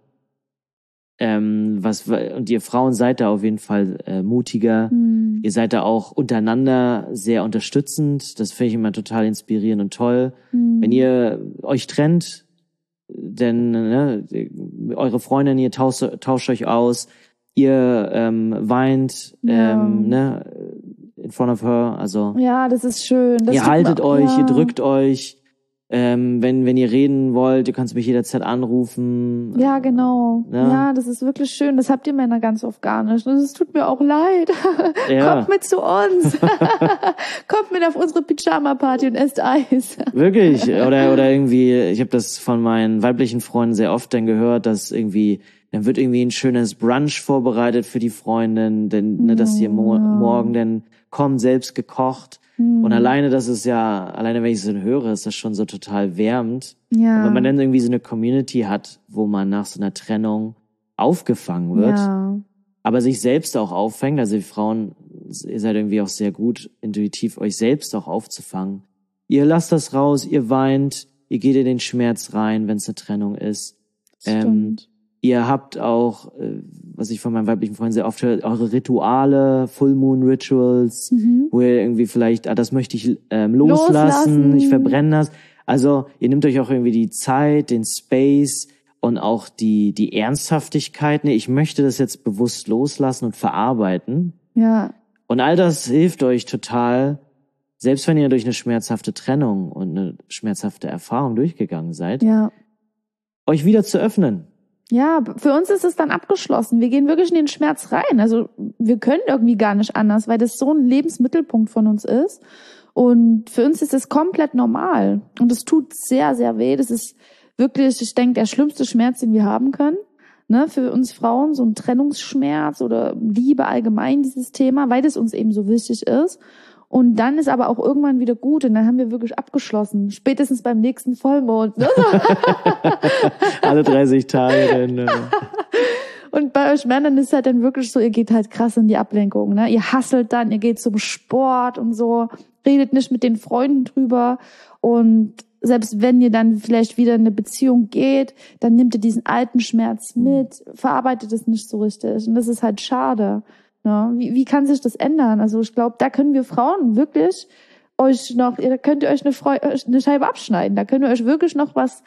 Und ihr Frauen seid da auf jeden Fall mutiger. Ihr seid da auch untereinander sehr unterstützend. Das finde ich immer total inspirierend und toll. Wenn ihr euch trennt, denn eure Freundin, ihr tauscht euch aus, ihr weint, in front of her, also. Ja, das ist schön. Ihr haltet euch, ihr drückt euch. Wenn ihr reden wollt, ihr könnt mich jederzeit anrufen. Ja, genau. Ja, das ist wirklich schön. Das habt ihr Männer ganz oft gar nicht. Es tut mir auch leid. Ja. Kommt mit zu uns. Kommt mit auf unsere Pyjama-Party und esst Eis. Wirklich. Oder irgendwie, ich habe das von meinen weiblichen Freunden sehr oft dann gehört, dass irgendwie, dann wird irgendwie ein schönes Brunch vorbereitet für die Freundin, denn dass sie morgen dann kommt, selbst gekocht. Und alleine wenn ich so höre, ist das schon so total wärmend. Ja. Und wenn man dann irgendwie so eine Community hat, wo man nach so einer Trennung aufgefangen wird, aber sich selbst auch auffängt, also die Frauen, ihr seid irgendwie auch sehr gut, intuitiv euch selbst auch aufzufangen. Ihr lasst das raus, ihr weint, ihr geht in den Schmerz rein, wenn es eine Trennung ist. Stimmt. Ihr habt auch, was ich von meinen weiblichen Freunden sehr oft höre, eure Rituale, Full Moon Rituals, wo ihr irgendwie vielleicht, das möchte ich loslassen, ich verbrenne das. Also ihr nehmt euch auch irgendwie die Zeit, den Space und auch die Ernsthaftigkeit. Nee, ich möchte das jetzt bewusst loslassen und verarbeiten. Ja. Und all das hilft euch total, selbst wenn ihr durch eine schmerzhafte Trennung und eine schmerzhafte Erfahrung durchgegangen seid, euch wieder zu öffnen. Ja, für uns ist es dann abgeschlossen. Wir gehen wirklich in den Schmerz rein. Also wir können irgendwie gar nicht anders, weil das so ein Lebensmittelpunkt von uns ist. Und für uns ist es komplett normal. Und es tut sehr, sehr weh. Das ist wirklich, ich denke, der schlimmste Schmerz, den wir haben können. Ne, für uns Frauen, so ein Trennungsschmerz oder Liebe allgemein, dieses Thema, weil das uns eben so wichtig ist. Und dann ist aber auch irgendwann wieder gut und dann haben wir wirklich abgeschlossen. Spätestens beim nächsten Vollmond. Ne? Alle 30 Tage dann. Und bei euch Männern ist halt dann wirklich so, ihr geht halt krass in die Ablenkung. Ne? Ihr hustelt dann, ihr geht zum Sport und so, redet nicht mit den Freunden drüber. Und selbst wenn ihr dann vielleicht wieder in eine Beziehung geht, dann nehmt ihr diesen alten Schmerz mit, verarbeitet es nicht so richtig. Und das ist halt schade. Ja, wie kann sich das ändern? Also ich glaube, da können wir Frauen wirklich könnt ihr euch eine Scheibe abschneiden. Da könnt ihr euch wirklich noch was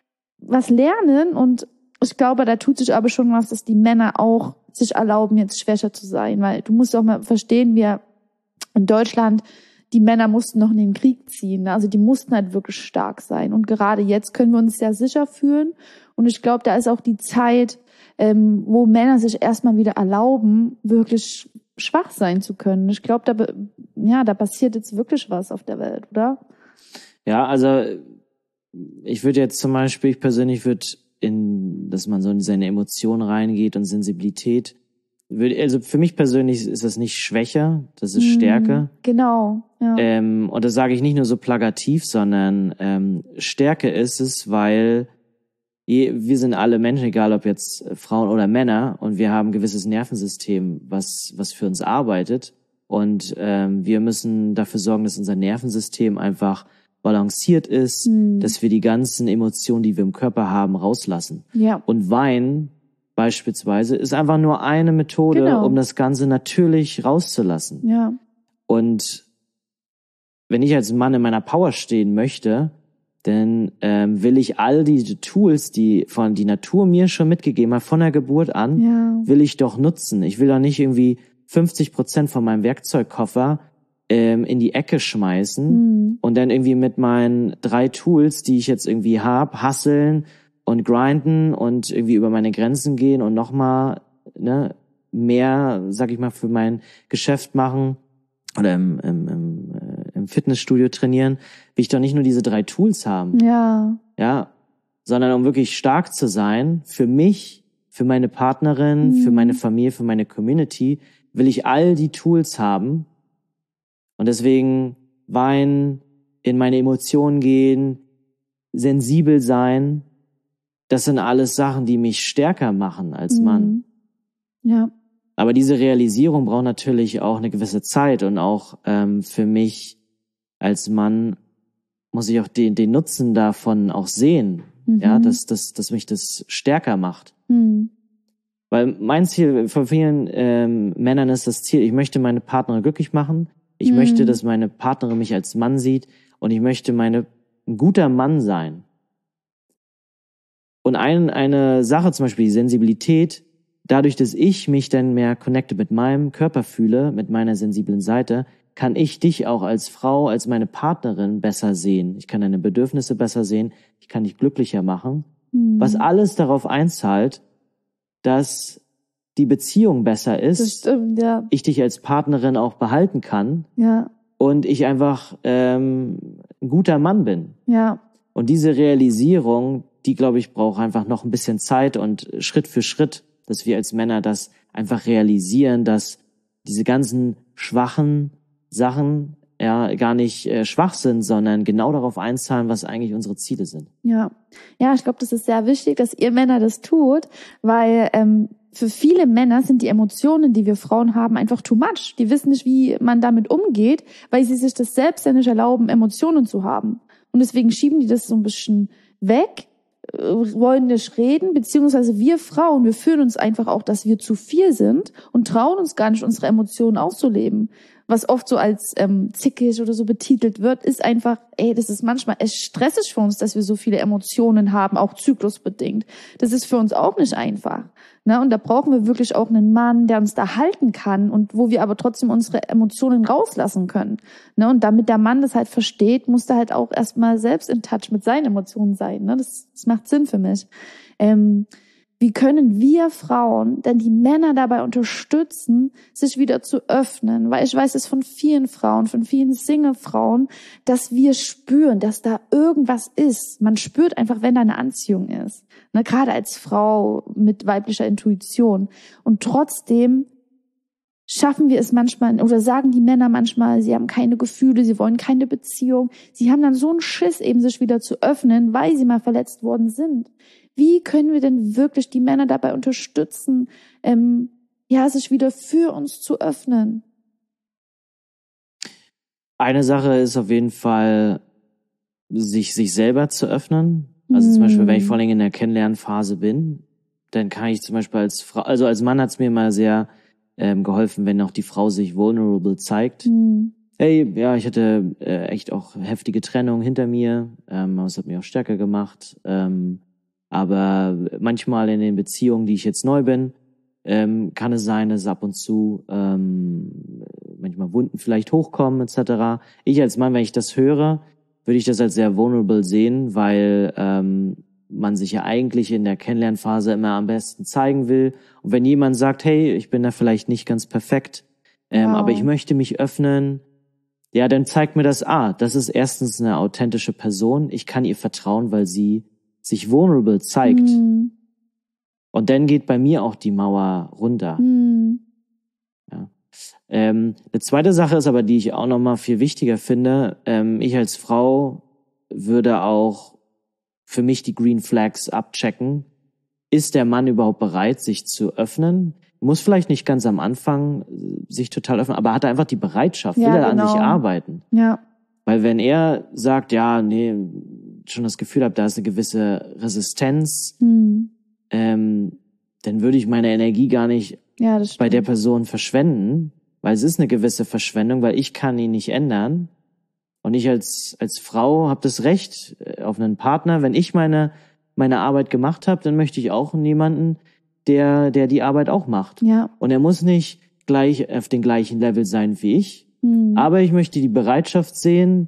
lernen. Und ich glaube, da tut sich aber schon was, dass die Männer auch sich erlauben, jetzt schwächer zu sein. Weil du musst auch mal verstehen, wir in Deutschland, die Männer mussten noch in den Krieg ziehen. Also die mussten halt wirklich stark sein. Und gerade jetzt können wir uns sehr sicher fühlen. Und ich glaube, da ist auch die Zeit, wo Männer sich erstmal wieder erlauben, wirklich schwach sein zu können. Ich glaube, da passiert jetzt wirklich was auf der Welt, oder? Ja, also ich würde jetzt zum Beispiel, ich persönlich würde dass man so in seine Emotionen reingeht und Sensibilität. Also für mich persönlich ist das nicht schwächer, das ist Stärke. Genau, ja. Und das sage ich nicht nur so plakativ, sondern Stärke ist es, weil wir sind alle Menschen, egal ob jetzt Frauen oder Männer, und wir haben ein gewisses Nervensystem, was für uns arbeitet. Und wir müssen dafür sorgen, dass unser Nervensystem einfach balanciert ist, dass wir die ganzen Emotionen, die wir im Körper haben, rauslassen. Ja. Und Wein beispielsweise ist einfach nur eine Methode, um das Ganze natürlich rauszulassen. Ja. Und wenn ich als Mann in meiner Power stehen möchte, dann will ich all diese Tools, die die Natur mir schon mitgegeben hat, von der Geburt an, will ich doch nutzen. Ich will doch nicht irgendwie 50% von meinem Werkzeugkoffer in die Ecke schmeißen und dann irgendwie mit meinen 3 Tools, die ich jetzt irgendwie habe, hustlen und grinden und irgendwie über meine Grenzen gehen und nochmal mehr, sag ich mal, für mein Geschäft machen oder im Fitnessstudio trainieren, will ich doch nicht nur diese 3 Tools haben. Ja, sondern um wirklich stark zu sein, für mich, für meine Partnerin, für meine Familie, für meine Community, will ich all die Tools haben. Und deswegen weinen, in meine Emotionen gehen, sensibel sein, das sind alles Sachen, die mich stärker machen als Mann. Ja. Aber diese Realisierung braucht natürlich auch eine gewisse Zeit und auch für mich als Mann muss ich auch den Nutzen davon auch sehen, ja, dass mich das stärker macht. Weil mein Ziel von vielen Männern ist das Ziel, ich möchte meine Partnerin glücklich machen, ich möchte, dass meine Partnerin mich als Mann sieht und ich möchte ein guter Mann sein. Und eine Sache, zum Beispiel die Sensibilität, dadurch, dass ich mich dann mehr connected mit meinem Körper fühle, mit meiner sensiblen Seite, kann ich dich auch als Frau, als meine Partnerin besser sehen. Ich kann deine Bedürfnisse besser sehen, ich kann dich glücklicher machen. Was alles darauf einzahlt, dass die Beziehung besser ist, das stimmt, ja. Ich dich als Partnerin auch behalten kann und ich einfach ein guter Mann bin. Ja. Und diese Realisierung, die, glaube ich, braucht einfach noch ein bisschen Zeit und Schritt für Schritt, dass wir als Männer das einfach realisieren, dass diese ganzen schwachen Sachen gar nicht schwach sind, sondern genau darauf einzahlen, was eigentlich unsere Ziele sind. Ja, ich glaube, das ist sehr wichtig, dass ihr Männer das tut, weil für viele Männer sind die Emotionen, die wir Frauen haben, einfach too much. Die wissen nicht, wie man damit umgeht, weil sie sich das selbst ja nicht erlauben, Emotionen zu haben. Und deswegen schieben die das so ein bisschen weg, wollen nicht reden, beziehungsweise wir Frauen, wir fühlen uns einfach auch, dass wir zu viel sind und trauen uns gar nicht, unsere Emotionen auszuleben. Was oft so als zickig oder so betitelt wird, ist einfach, das ist manchmal echt stressig für uns, dass wir so viele Emotionen haben, auch zyklusbedingt. Das ist für uns auch nicht einfach. Ne? Und da brauchen wir wirklich auch einen Mann, der uns da halten kann und wo wir aber trotzdem unsere Emotionen rauslassen können. Ne? Und damit der Mann das halt versteht, muss er halt auch erstmal selbst in Touch mit seinen Emotionen sein. Ne? Das macht Sinn für mich. Wie können wir Frauen denn die Männer dabei unterstützen, sich wieder zu öffnen? Weil ich weiß es von vielen Frauen, von vielen Single-Frauen, dass wir spüren, dass da irgendwas ist. Man spürt einfach, wenn da eine Anziehung ist. Ne, gerade als Frau mit weiblicher Intuition. Und trotzdem schaffen wir es manchmal, oder sagen die Männer manchmal, sie haben keine Gefühle, sie wollen keine Beziehung. Sie haben dann so einen Schiss, eben sich wieder zu öffnen, weil sie mal verletzt worden sind. Wie können wir denn wirklich die Männer dabei unterstützen, sich wieder für uns zu öffnen? Eine Sache ist auf jeden Fall, sich selber zu öffnen. Also zum Beispiel, wenn ich vor allem in der Kennenlernphase bin, dann kann ich zum Beispiel als Frau, also als Mann hat es mir immer sehr geholfen, wenn auch die Frau sich vulnerable zeigt. Hey, ja, ich hatte echt auch heftige Trennung hinter mir, aber es hat mich auch stärker gemacht. Aber manchmal in den Beziehungen, die ich jetzt neu bin, kann es sein, dass ab und zu manchmal Wunden vielleicht hochkommen etc. Ich als Mann, wenn ich das höre, würde ich das als sehr vulnerable sehen, weil man sich ja eigentlich in der Kennenlernphase immer am besten zeigen will. Und wenn jemand sagt, hey, ich bin da vielleicht nicht ganz perfekt, aber ich möchte mich öffnen, ja, dann zeigt mir das, das ist erstens eine authentische Person. Ich kann ihr vertrauen, weil sie sich vulnerable zeigt. Und dann geht bei mir auch die Mauer runter. Ja. Eine zweite Sache ist aber, die ich auch nochmal viel wichtiger finde, ich als Frau würde auch für mich die Green Flags abchecken. Ist der Mann überhaupt bereit, sich zu öffnen? Muss vielleicht nicht ganz am Anfang sich total öffnen, aber hat er einfach die Bereitschaft, will er an sich arbeiten? Ja. Weil wenn er sagt, schon das Gefühl habe, da ist eine gewisse Resistenz, dann würde ich meine Energie gar nicht bei der Person verschwenden, weil es ist eine gewisse Verschwendung, weil ich kann ihn nicht ändern. Und ich als Frau habe das Recht auf einen Partner. Wenn ich meine Arbeit gemacht habe, dann möchte ich auch jemanden, der die Arbeit auch macht. Ja. Und er muss nicht gleich auf den gleichen Level sein wie ich, aber ich möchte die Bereitschaft sehen,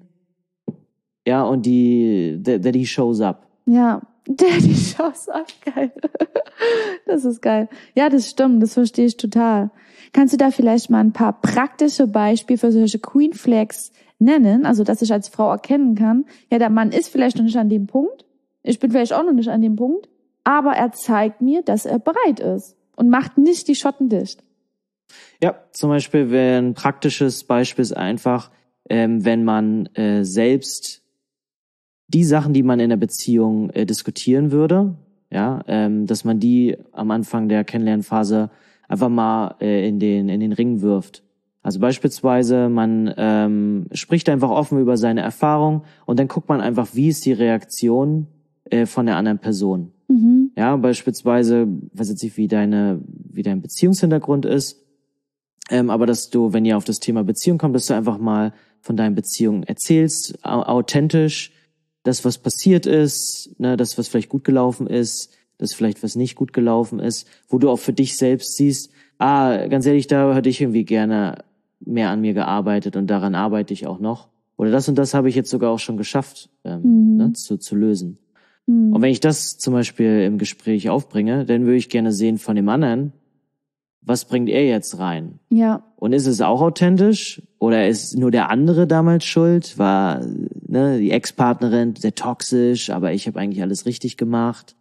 und Daddy shows up. Ja, Daddy shows up, geil. Das ist geil. Ja, das stimmt, das verstehe ich total. Kannst du da vielleicht mal ein paar praktische Beispiele für solche Green Flags nennen, also dass ich als Frau erkennen kann, der Mann ist vielleicht noch nicht an dem Punkt, ich bin vielleicht auch noch nicht an dem Punkt, aber er zeigt mir, dass er bereit ist und macht nicht die Schotten dicht. Ja, zum Beispiel ein praktisches Beispiel ist einfach, wenn man selbst die Sachen, die man in der Beziehung diskutieren würde, dass man die am Anfang der Kennenlernphase einfach mal in den Ring wirft. Also beispielsweise, man spricht einfach offen über seine Erfahrung und dann guckt man einfach, wie ist die Reaktion von der anderen Person. Ja, beispielsweise, weiß jetzt nicht, wie dein Beziehungshintergrund ist, aber dass du, wenn ihr auf das Thema Beziehung kommt, dass du einfach mal von deinen Beziehungen erzählst, authentisch, das, was passiert ist, ne, das, was vielleicht gut gelaufen ist, das vielleicht, was nicht gut gelaufen ist, wo du auch für dich selbst siehst, ganz ehrlich, da hätte ich irgendwie gerne mehr an mir gearbeitet und daran arbeite ich auch noch. Oder das und das habe ich jetzt sogar auch schon geschafft, zu lösen. Und wenn ich das zum Beispiel im Gespräch aufbringe, dann würde ich gerne sehen von dem anderen, was bringt er jetzt rein? Ja. Und ist es auch authentisch? Oder ist nur der andere damals schuld? War die Ex-Partnerin sehr toxisch, aber ich habe eigentlich alles richtig gemacht?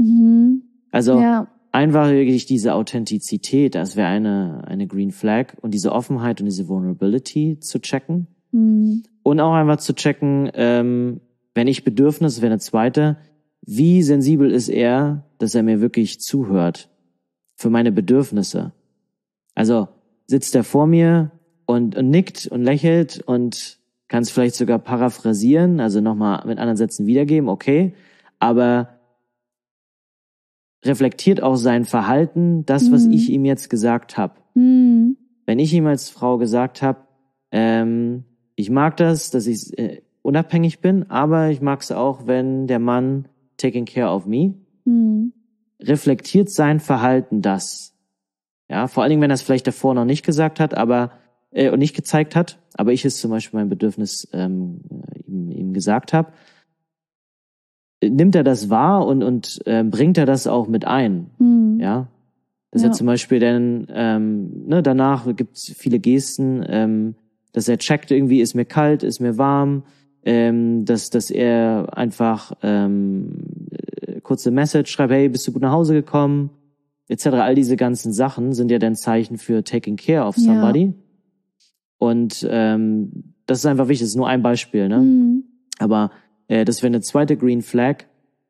Also einfach wirklich diese Authentizität, das wäre eine Green Flag, und diese Offenheit und diese Vulnerability zu checken. Und auch einfach zu checken, wenn ich Bedürfnisse, wäre eine zweite, wie sensibel ist er, dass er mir wirklich zuhört für meine Bedürfnisse. Also sitzt er vor mir und nickt und lächelt und kannst vielleicht sogar paraphrasieren, also nochmal mit anderen Sätzen wiedergeben, okay, aber reflektiert auch sein Verhalten, das, was ich ihm jetzt gesagt habe. Wenn ich ihm als Frau gesagt habe, ich mag das, dass ich unabhängig bin, aber ich mag es auch, wenn der Mann taking care of me, reflektiert sein Verhalten das. Ja, vor allen Dingen, wenn er es vielleicht davor noch nicht gesagt hat, aber und nicht gezeigt hat, aber ich es zum Beispiel mein Bedürfnis ihm gesagt habe, nimmt er das wahr und bringt er das auch mit ein. Ja, dass er zum Beispiel dann danach gibt es viele Gesten, dass er checkt irgendwie, ist mir kalt, ist mir warm, dass er einfach kurze Message schreibt, hey, bist du gut nach Hause gekommen, etc. All diese ganzen Sachen sind ja dann Zeichen für taking care of somebody. Ja. Und das ist einfach wichtig, das ist nur ein Beispiel, ne? Aber das wäre eine zweite Green Flag.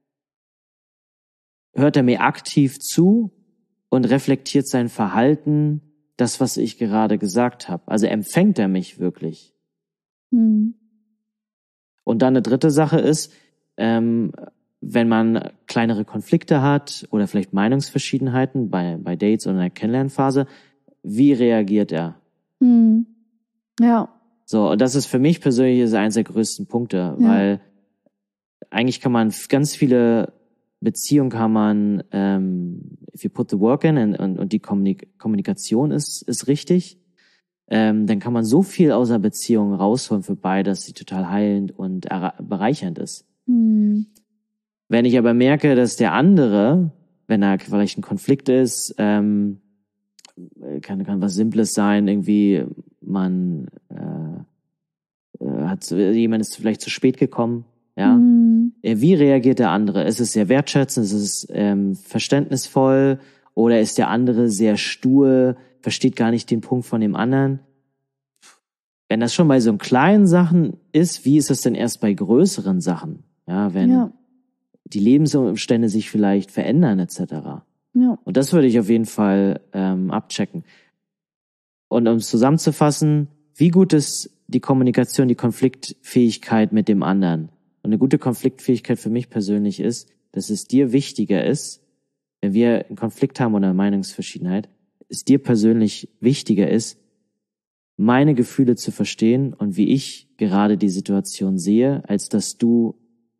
Hört er mir aktiv zu und reflektiert sein Verhalten, das, was ich gerade gesagt habe. Also empfängt er mich wirklich. Und dann eine dritte Sache ist, wenn man kleinere Konflikte hat oder vielleicht Meinungsverschiedenheiten bei Dates oder in der Kennenlernphase, wie reagiert er? Ja. So, und das ist für mich persönlich eines der größten Punkte, weil eigentlich kann man ganz viele Beziehungen if you put the work in und die Kommunikation ist richtig, dann kann man so viel aus einer Beziehung rausholen für beide, dass sie total heilend und bereichernd ist. Wenn ich aber merke, dass der andere, wenn da vielleicht ein Konflikt ist, kann was Simples sein, irgendwie man jemand ist vielleicht zu spät gekommen, ja. Wie reagiert der andere? Ist es sehr wertschätzend, ist es verständnisvoll oder ist der andere sehr stur, versteht gar nicht den Punkt von dem anderen? Wenn das schon bei so kleinen Sachen ist, wie ist das denn erst bei größeren Sachen? Ja, wenn die Lebensumstände sich vielleicht verändern etc. Ja. Und das würde ich auf jeden Fall abchecken. Und um es zusammenzufassen, wie gut ist die Kommunikation, die Konfliktfähigkeit mit dem anderen? Und eine gute Konfliktfähigkeit für mich persönlich ist, dass es dir wichtiger ist, wenn wir einen Konflikt haben oder eine Meinungsverschiedenheit, es dir persönlich wichtiger ist, meine Gefühle zu verstehen und wie ich gerade die Situation sehe, als dass du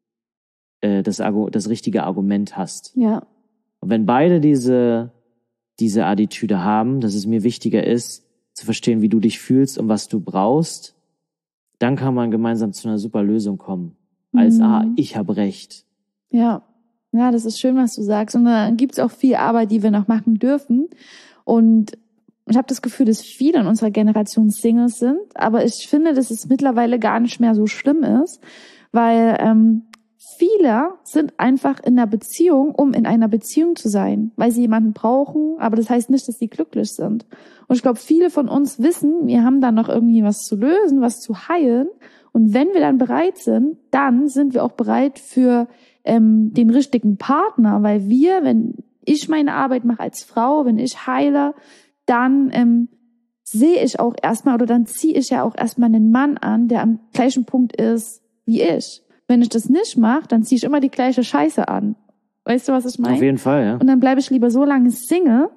das richtige Argument hast. Ja. Und wenn beide diese Attitüde haben, dass es mir wichtiger ist, zu verstehen, wie du dich fühlst und was du brauchst, dann kann man gemeinsam zu einer super Lösung kommen. Als, ich habe recht. Ja, das ist schön, was du sagst. Und da gibt's auch viel Arbeit, die wir noch machen dürfen. Und ich habe das Gefühl, dass viele in unserer Generation Singles sind. Aber ich finde, dass es mittlerweile gar nicht mehr so schlimm ist, weil viele sind einfach in einer Beziehung, um in einer Beziehung zu sein, weil sie jemanden brauchen, aber das heißt nicht, dass sie glücklich sind. Und ich glaube, viele von uns wissen, wir haben da noch irgendwie was zu lösen, was zu heilen. Und wenn wir dann bereit sind, dann sind wir auch bereit für den richtigen Partner, weil wenn ich meine Arbeit mache als Frau, wenn ich heile, dann sehe ich auch erstmal oder dann ziehe ich ja auch erstmal einen Mann an, der am gleichen Punkt ist wie ich. Wenn ich das nicht mache, dann ziehe ich immer die gleiche Scheiße an. Weißt du, was ich meine? Auf jeden Fall, ja. Und dann bleibe ich lieber so lange Single,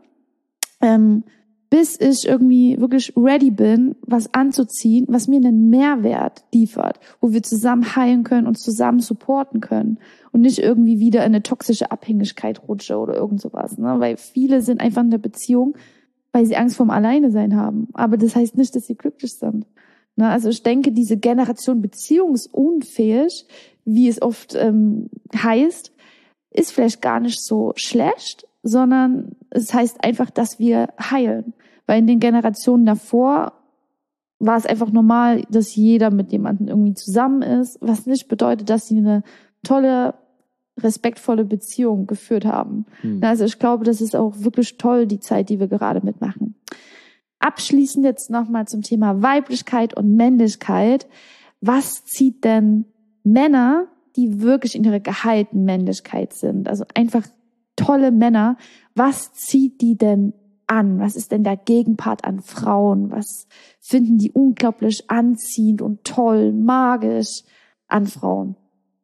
bis ich irgendwie wirklich ready bin, was anzuziehen, was mir einen Mehrwert liefert, wo wir zusammen heilen können und zusammen supporten können und nicht irgendwie wieder in eine toxische Abhängigkeit rutsche oder irgend sowas, ne? Weil viele sind einfach in der Beziehung, weil sie Angst vorm Alleine-Sein haben. Aber das heißt nicht, dass sie glücklich sind. Ne? Also ich denke, diese Generation beziehungsunfähig, wie es oft heißt, ist vielleicht gar nicht so schlecht, sondern es heißt einfach, dass wir heilen. Weil in den Generationen davor war es einfach normal, dass jeder mit jemandem irgendwie zusammen ist, was nicht bedeutet, dass sie eine tolle, respektvolle Beziehung geführt haben. Also ich glaube, das ist auch wirklich toll, die Zeit, die wir gerade mitmachen. Abschließend jetzt nochmal zum Thema Weiblichkeit und Männlichkeit. Was zieht denn Männer, die wirklich in ihrer geheilten Männlichkeit sind, also einfach tolle Männer, was zieht die denn an? Was ist denn der Gegenpart an Frauen? Was finden die unglaublich anziehend und toll, magisch an Frauen?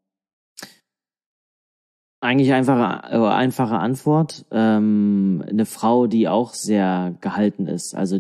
Eigentlich einfache Antwort. Eine Frau, die auch sehr gehalten ist. Also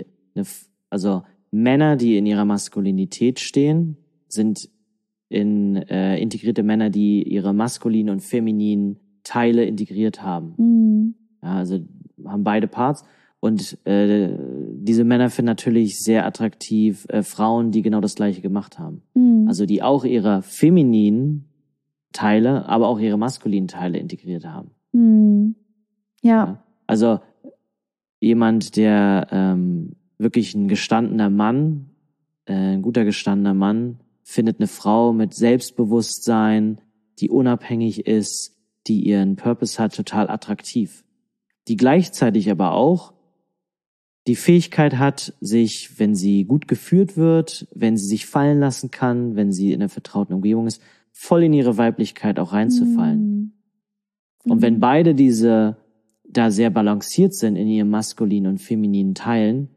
Männer, die in ihrer Maskulinität stehen, sind integrierte Männer, die ihre maskulinen und femininen Teile integriert haben. Mhm. Ja, also haben beide Parts. Und diese Männer finden natürlich sehr attraktiv Frauen, die genau das Gleiche gemacht haben. Mhm. Also die auch ihre femininen Teile, aber auch ihre maskulinen Teile integriert haben. Mhm. Ja. Also jemand, der wirklich ein gestandener Mann, ein guter gestandener Mann, findet eine Frau mit Selbstbewusstsein, die unabhängig ist, die ihren Purpose hat, total attraktiv. Die gleichzeitig aber auch die Fähigkeit hat, sich, wenn sie gut geführt wird, wenn sie sich fallen lassen kann, wenn sie in einer vertrauten Umgebung ist, voll in ihre Weiblichkeit auch reinzufallen. Mhm. Und wenn beide diese da sehr balanciert sind in ihren maskulinen und femininen Teilen,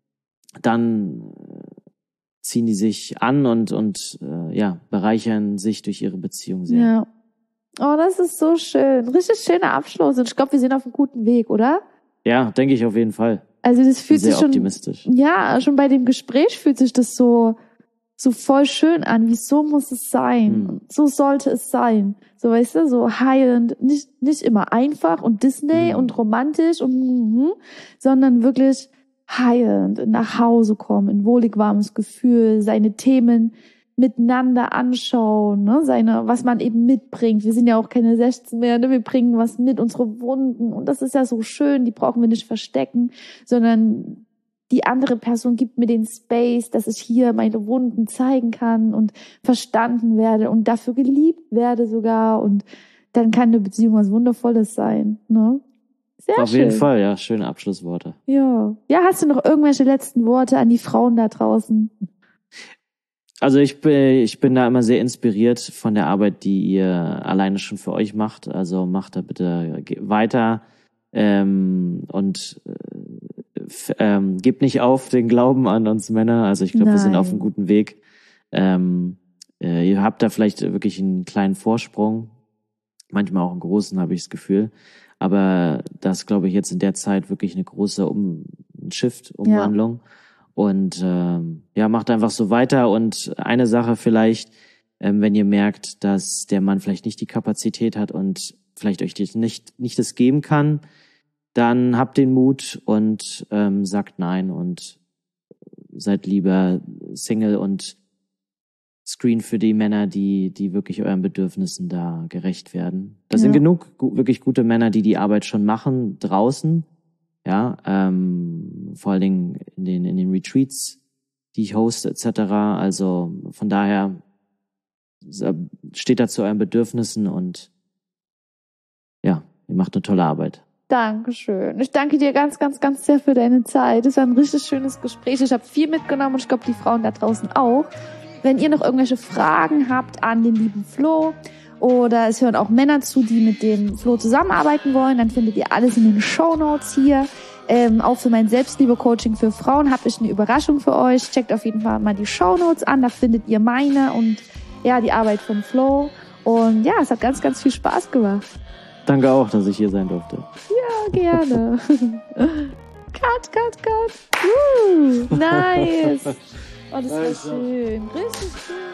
dann ziehen die sich an und bereichern sich durch ihre Beziehung sehr. Ja. Oh, das ist so schön. Richtig schöner Abschluss. Und ich glaube, wir sind auf einem guten Weg, oder? Ja, denke ich auf jeden Fall. Also das fühlt sich sehr optimistisch. Ja, schon bei dem Gespräch fühlt sich das so voll schön an, wie so muss es sein. So sollte es sein. So, weißt du, so heilend, nicht immer einfach und Disney und romantisch sondern wirklich heilend, nach Hause kommen, ein wohlig warmes Gefühl, seine Themen miteinander anschauen, ne, was man eben mitbringt. Wir sind ja auch keine 16 mehr, ne? Wir bringen was mit, unsere Wunden. Und das ist ja so schön, die brauchen wir nicht verstecken, sondern die andere Person gibt mir den Space, dass ich hier meine Wunden zeigen kann und verstanden werde und dafür geliebt werde sogar. Und dann kann eine Beziehung was Wundervolles sein, ne? Sehr schön. Auf jeden Fall, ja, schöne Abschlussworte. Ja. Ja, hast du noch irgendwelche letzten Worte an die Frauen da draußen? Also ich bin da immer sehr inspiriert von der Arbeit, die ihr alleine schon für euch macht. Also macht da bitte weiter und gebt nicht auf den Glauben an uns Männer. Also ich glaube, wir sind auf einem guten Weg. Ihr habt da vielleicht wirklich einen kleinen Vorsprung, manchmal auch einen großen, habe ich das Gefühl. Aber das, glaube ich, jetzt in der Zeit wirklich eine große Umwandlung. Ja. Und macht einfach so weiter. Und eine Sache vielleicht, wenn ihr merkt, dass der Mann vielleicht nicht die Kapazität hat und vielleicht euch nicht das geben kann, dann habt den Mut und sagt nein und seid lieber Single und screen für die Männer, die wirklich euren Bedürfnissen da gerecht werden. Da sind genug wirklich gute Männer, die Arbeit schon machen draußen. Ja, vor allen Dingen in den Retreats, die ich hoste, etc. Also von daher steht da zu euren Bedürfnissen und ja, ihr macht eine tolle Arbeit. Dankeschön. Ich danke dir ganz, ganz, ganz sehr für deine Zeit. Es war ein richtig schönes Gespräch. Ich habe viel mitgenommen und ich glaube, die Frauen da draußen auch. Wenn ihr noch irgendwelche Fragen habt an den lieben Flo, oder es hören auch Männer zu, die mit dem Flo zusammenarbeiten wollen, dann findet ihr alles in den Shownotes hier. Auch für mein Selbstliebe-Coaching für Frauen habe ich eine Überraschung für euch. Checkt auf jeden Fall mal die Shownotes an, da findet ihr meine und ja, die Arbeit von Flo. Und ja, es hat ganz, ganz viel Spaß gemacht. Danke auch, dass ich hier sein durfte. Ja, gerne. Cut. Nice. Oh, das war schön. Richtig schön.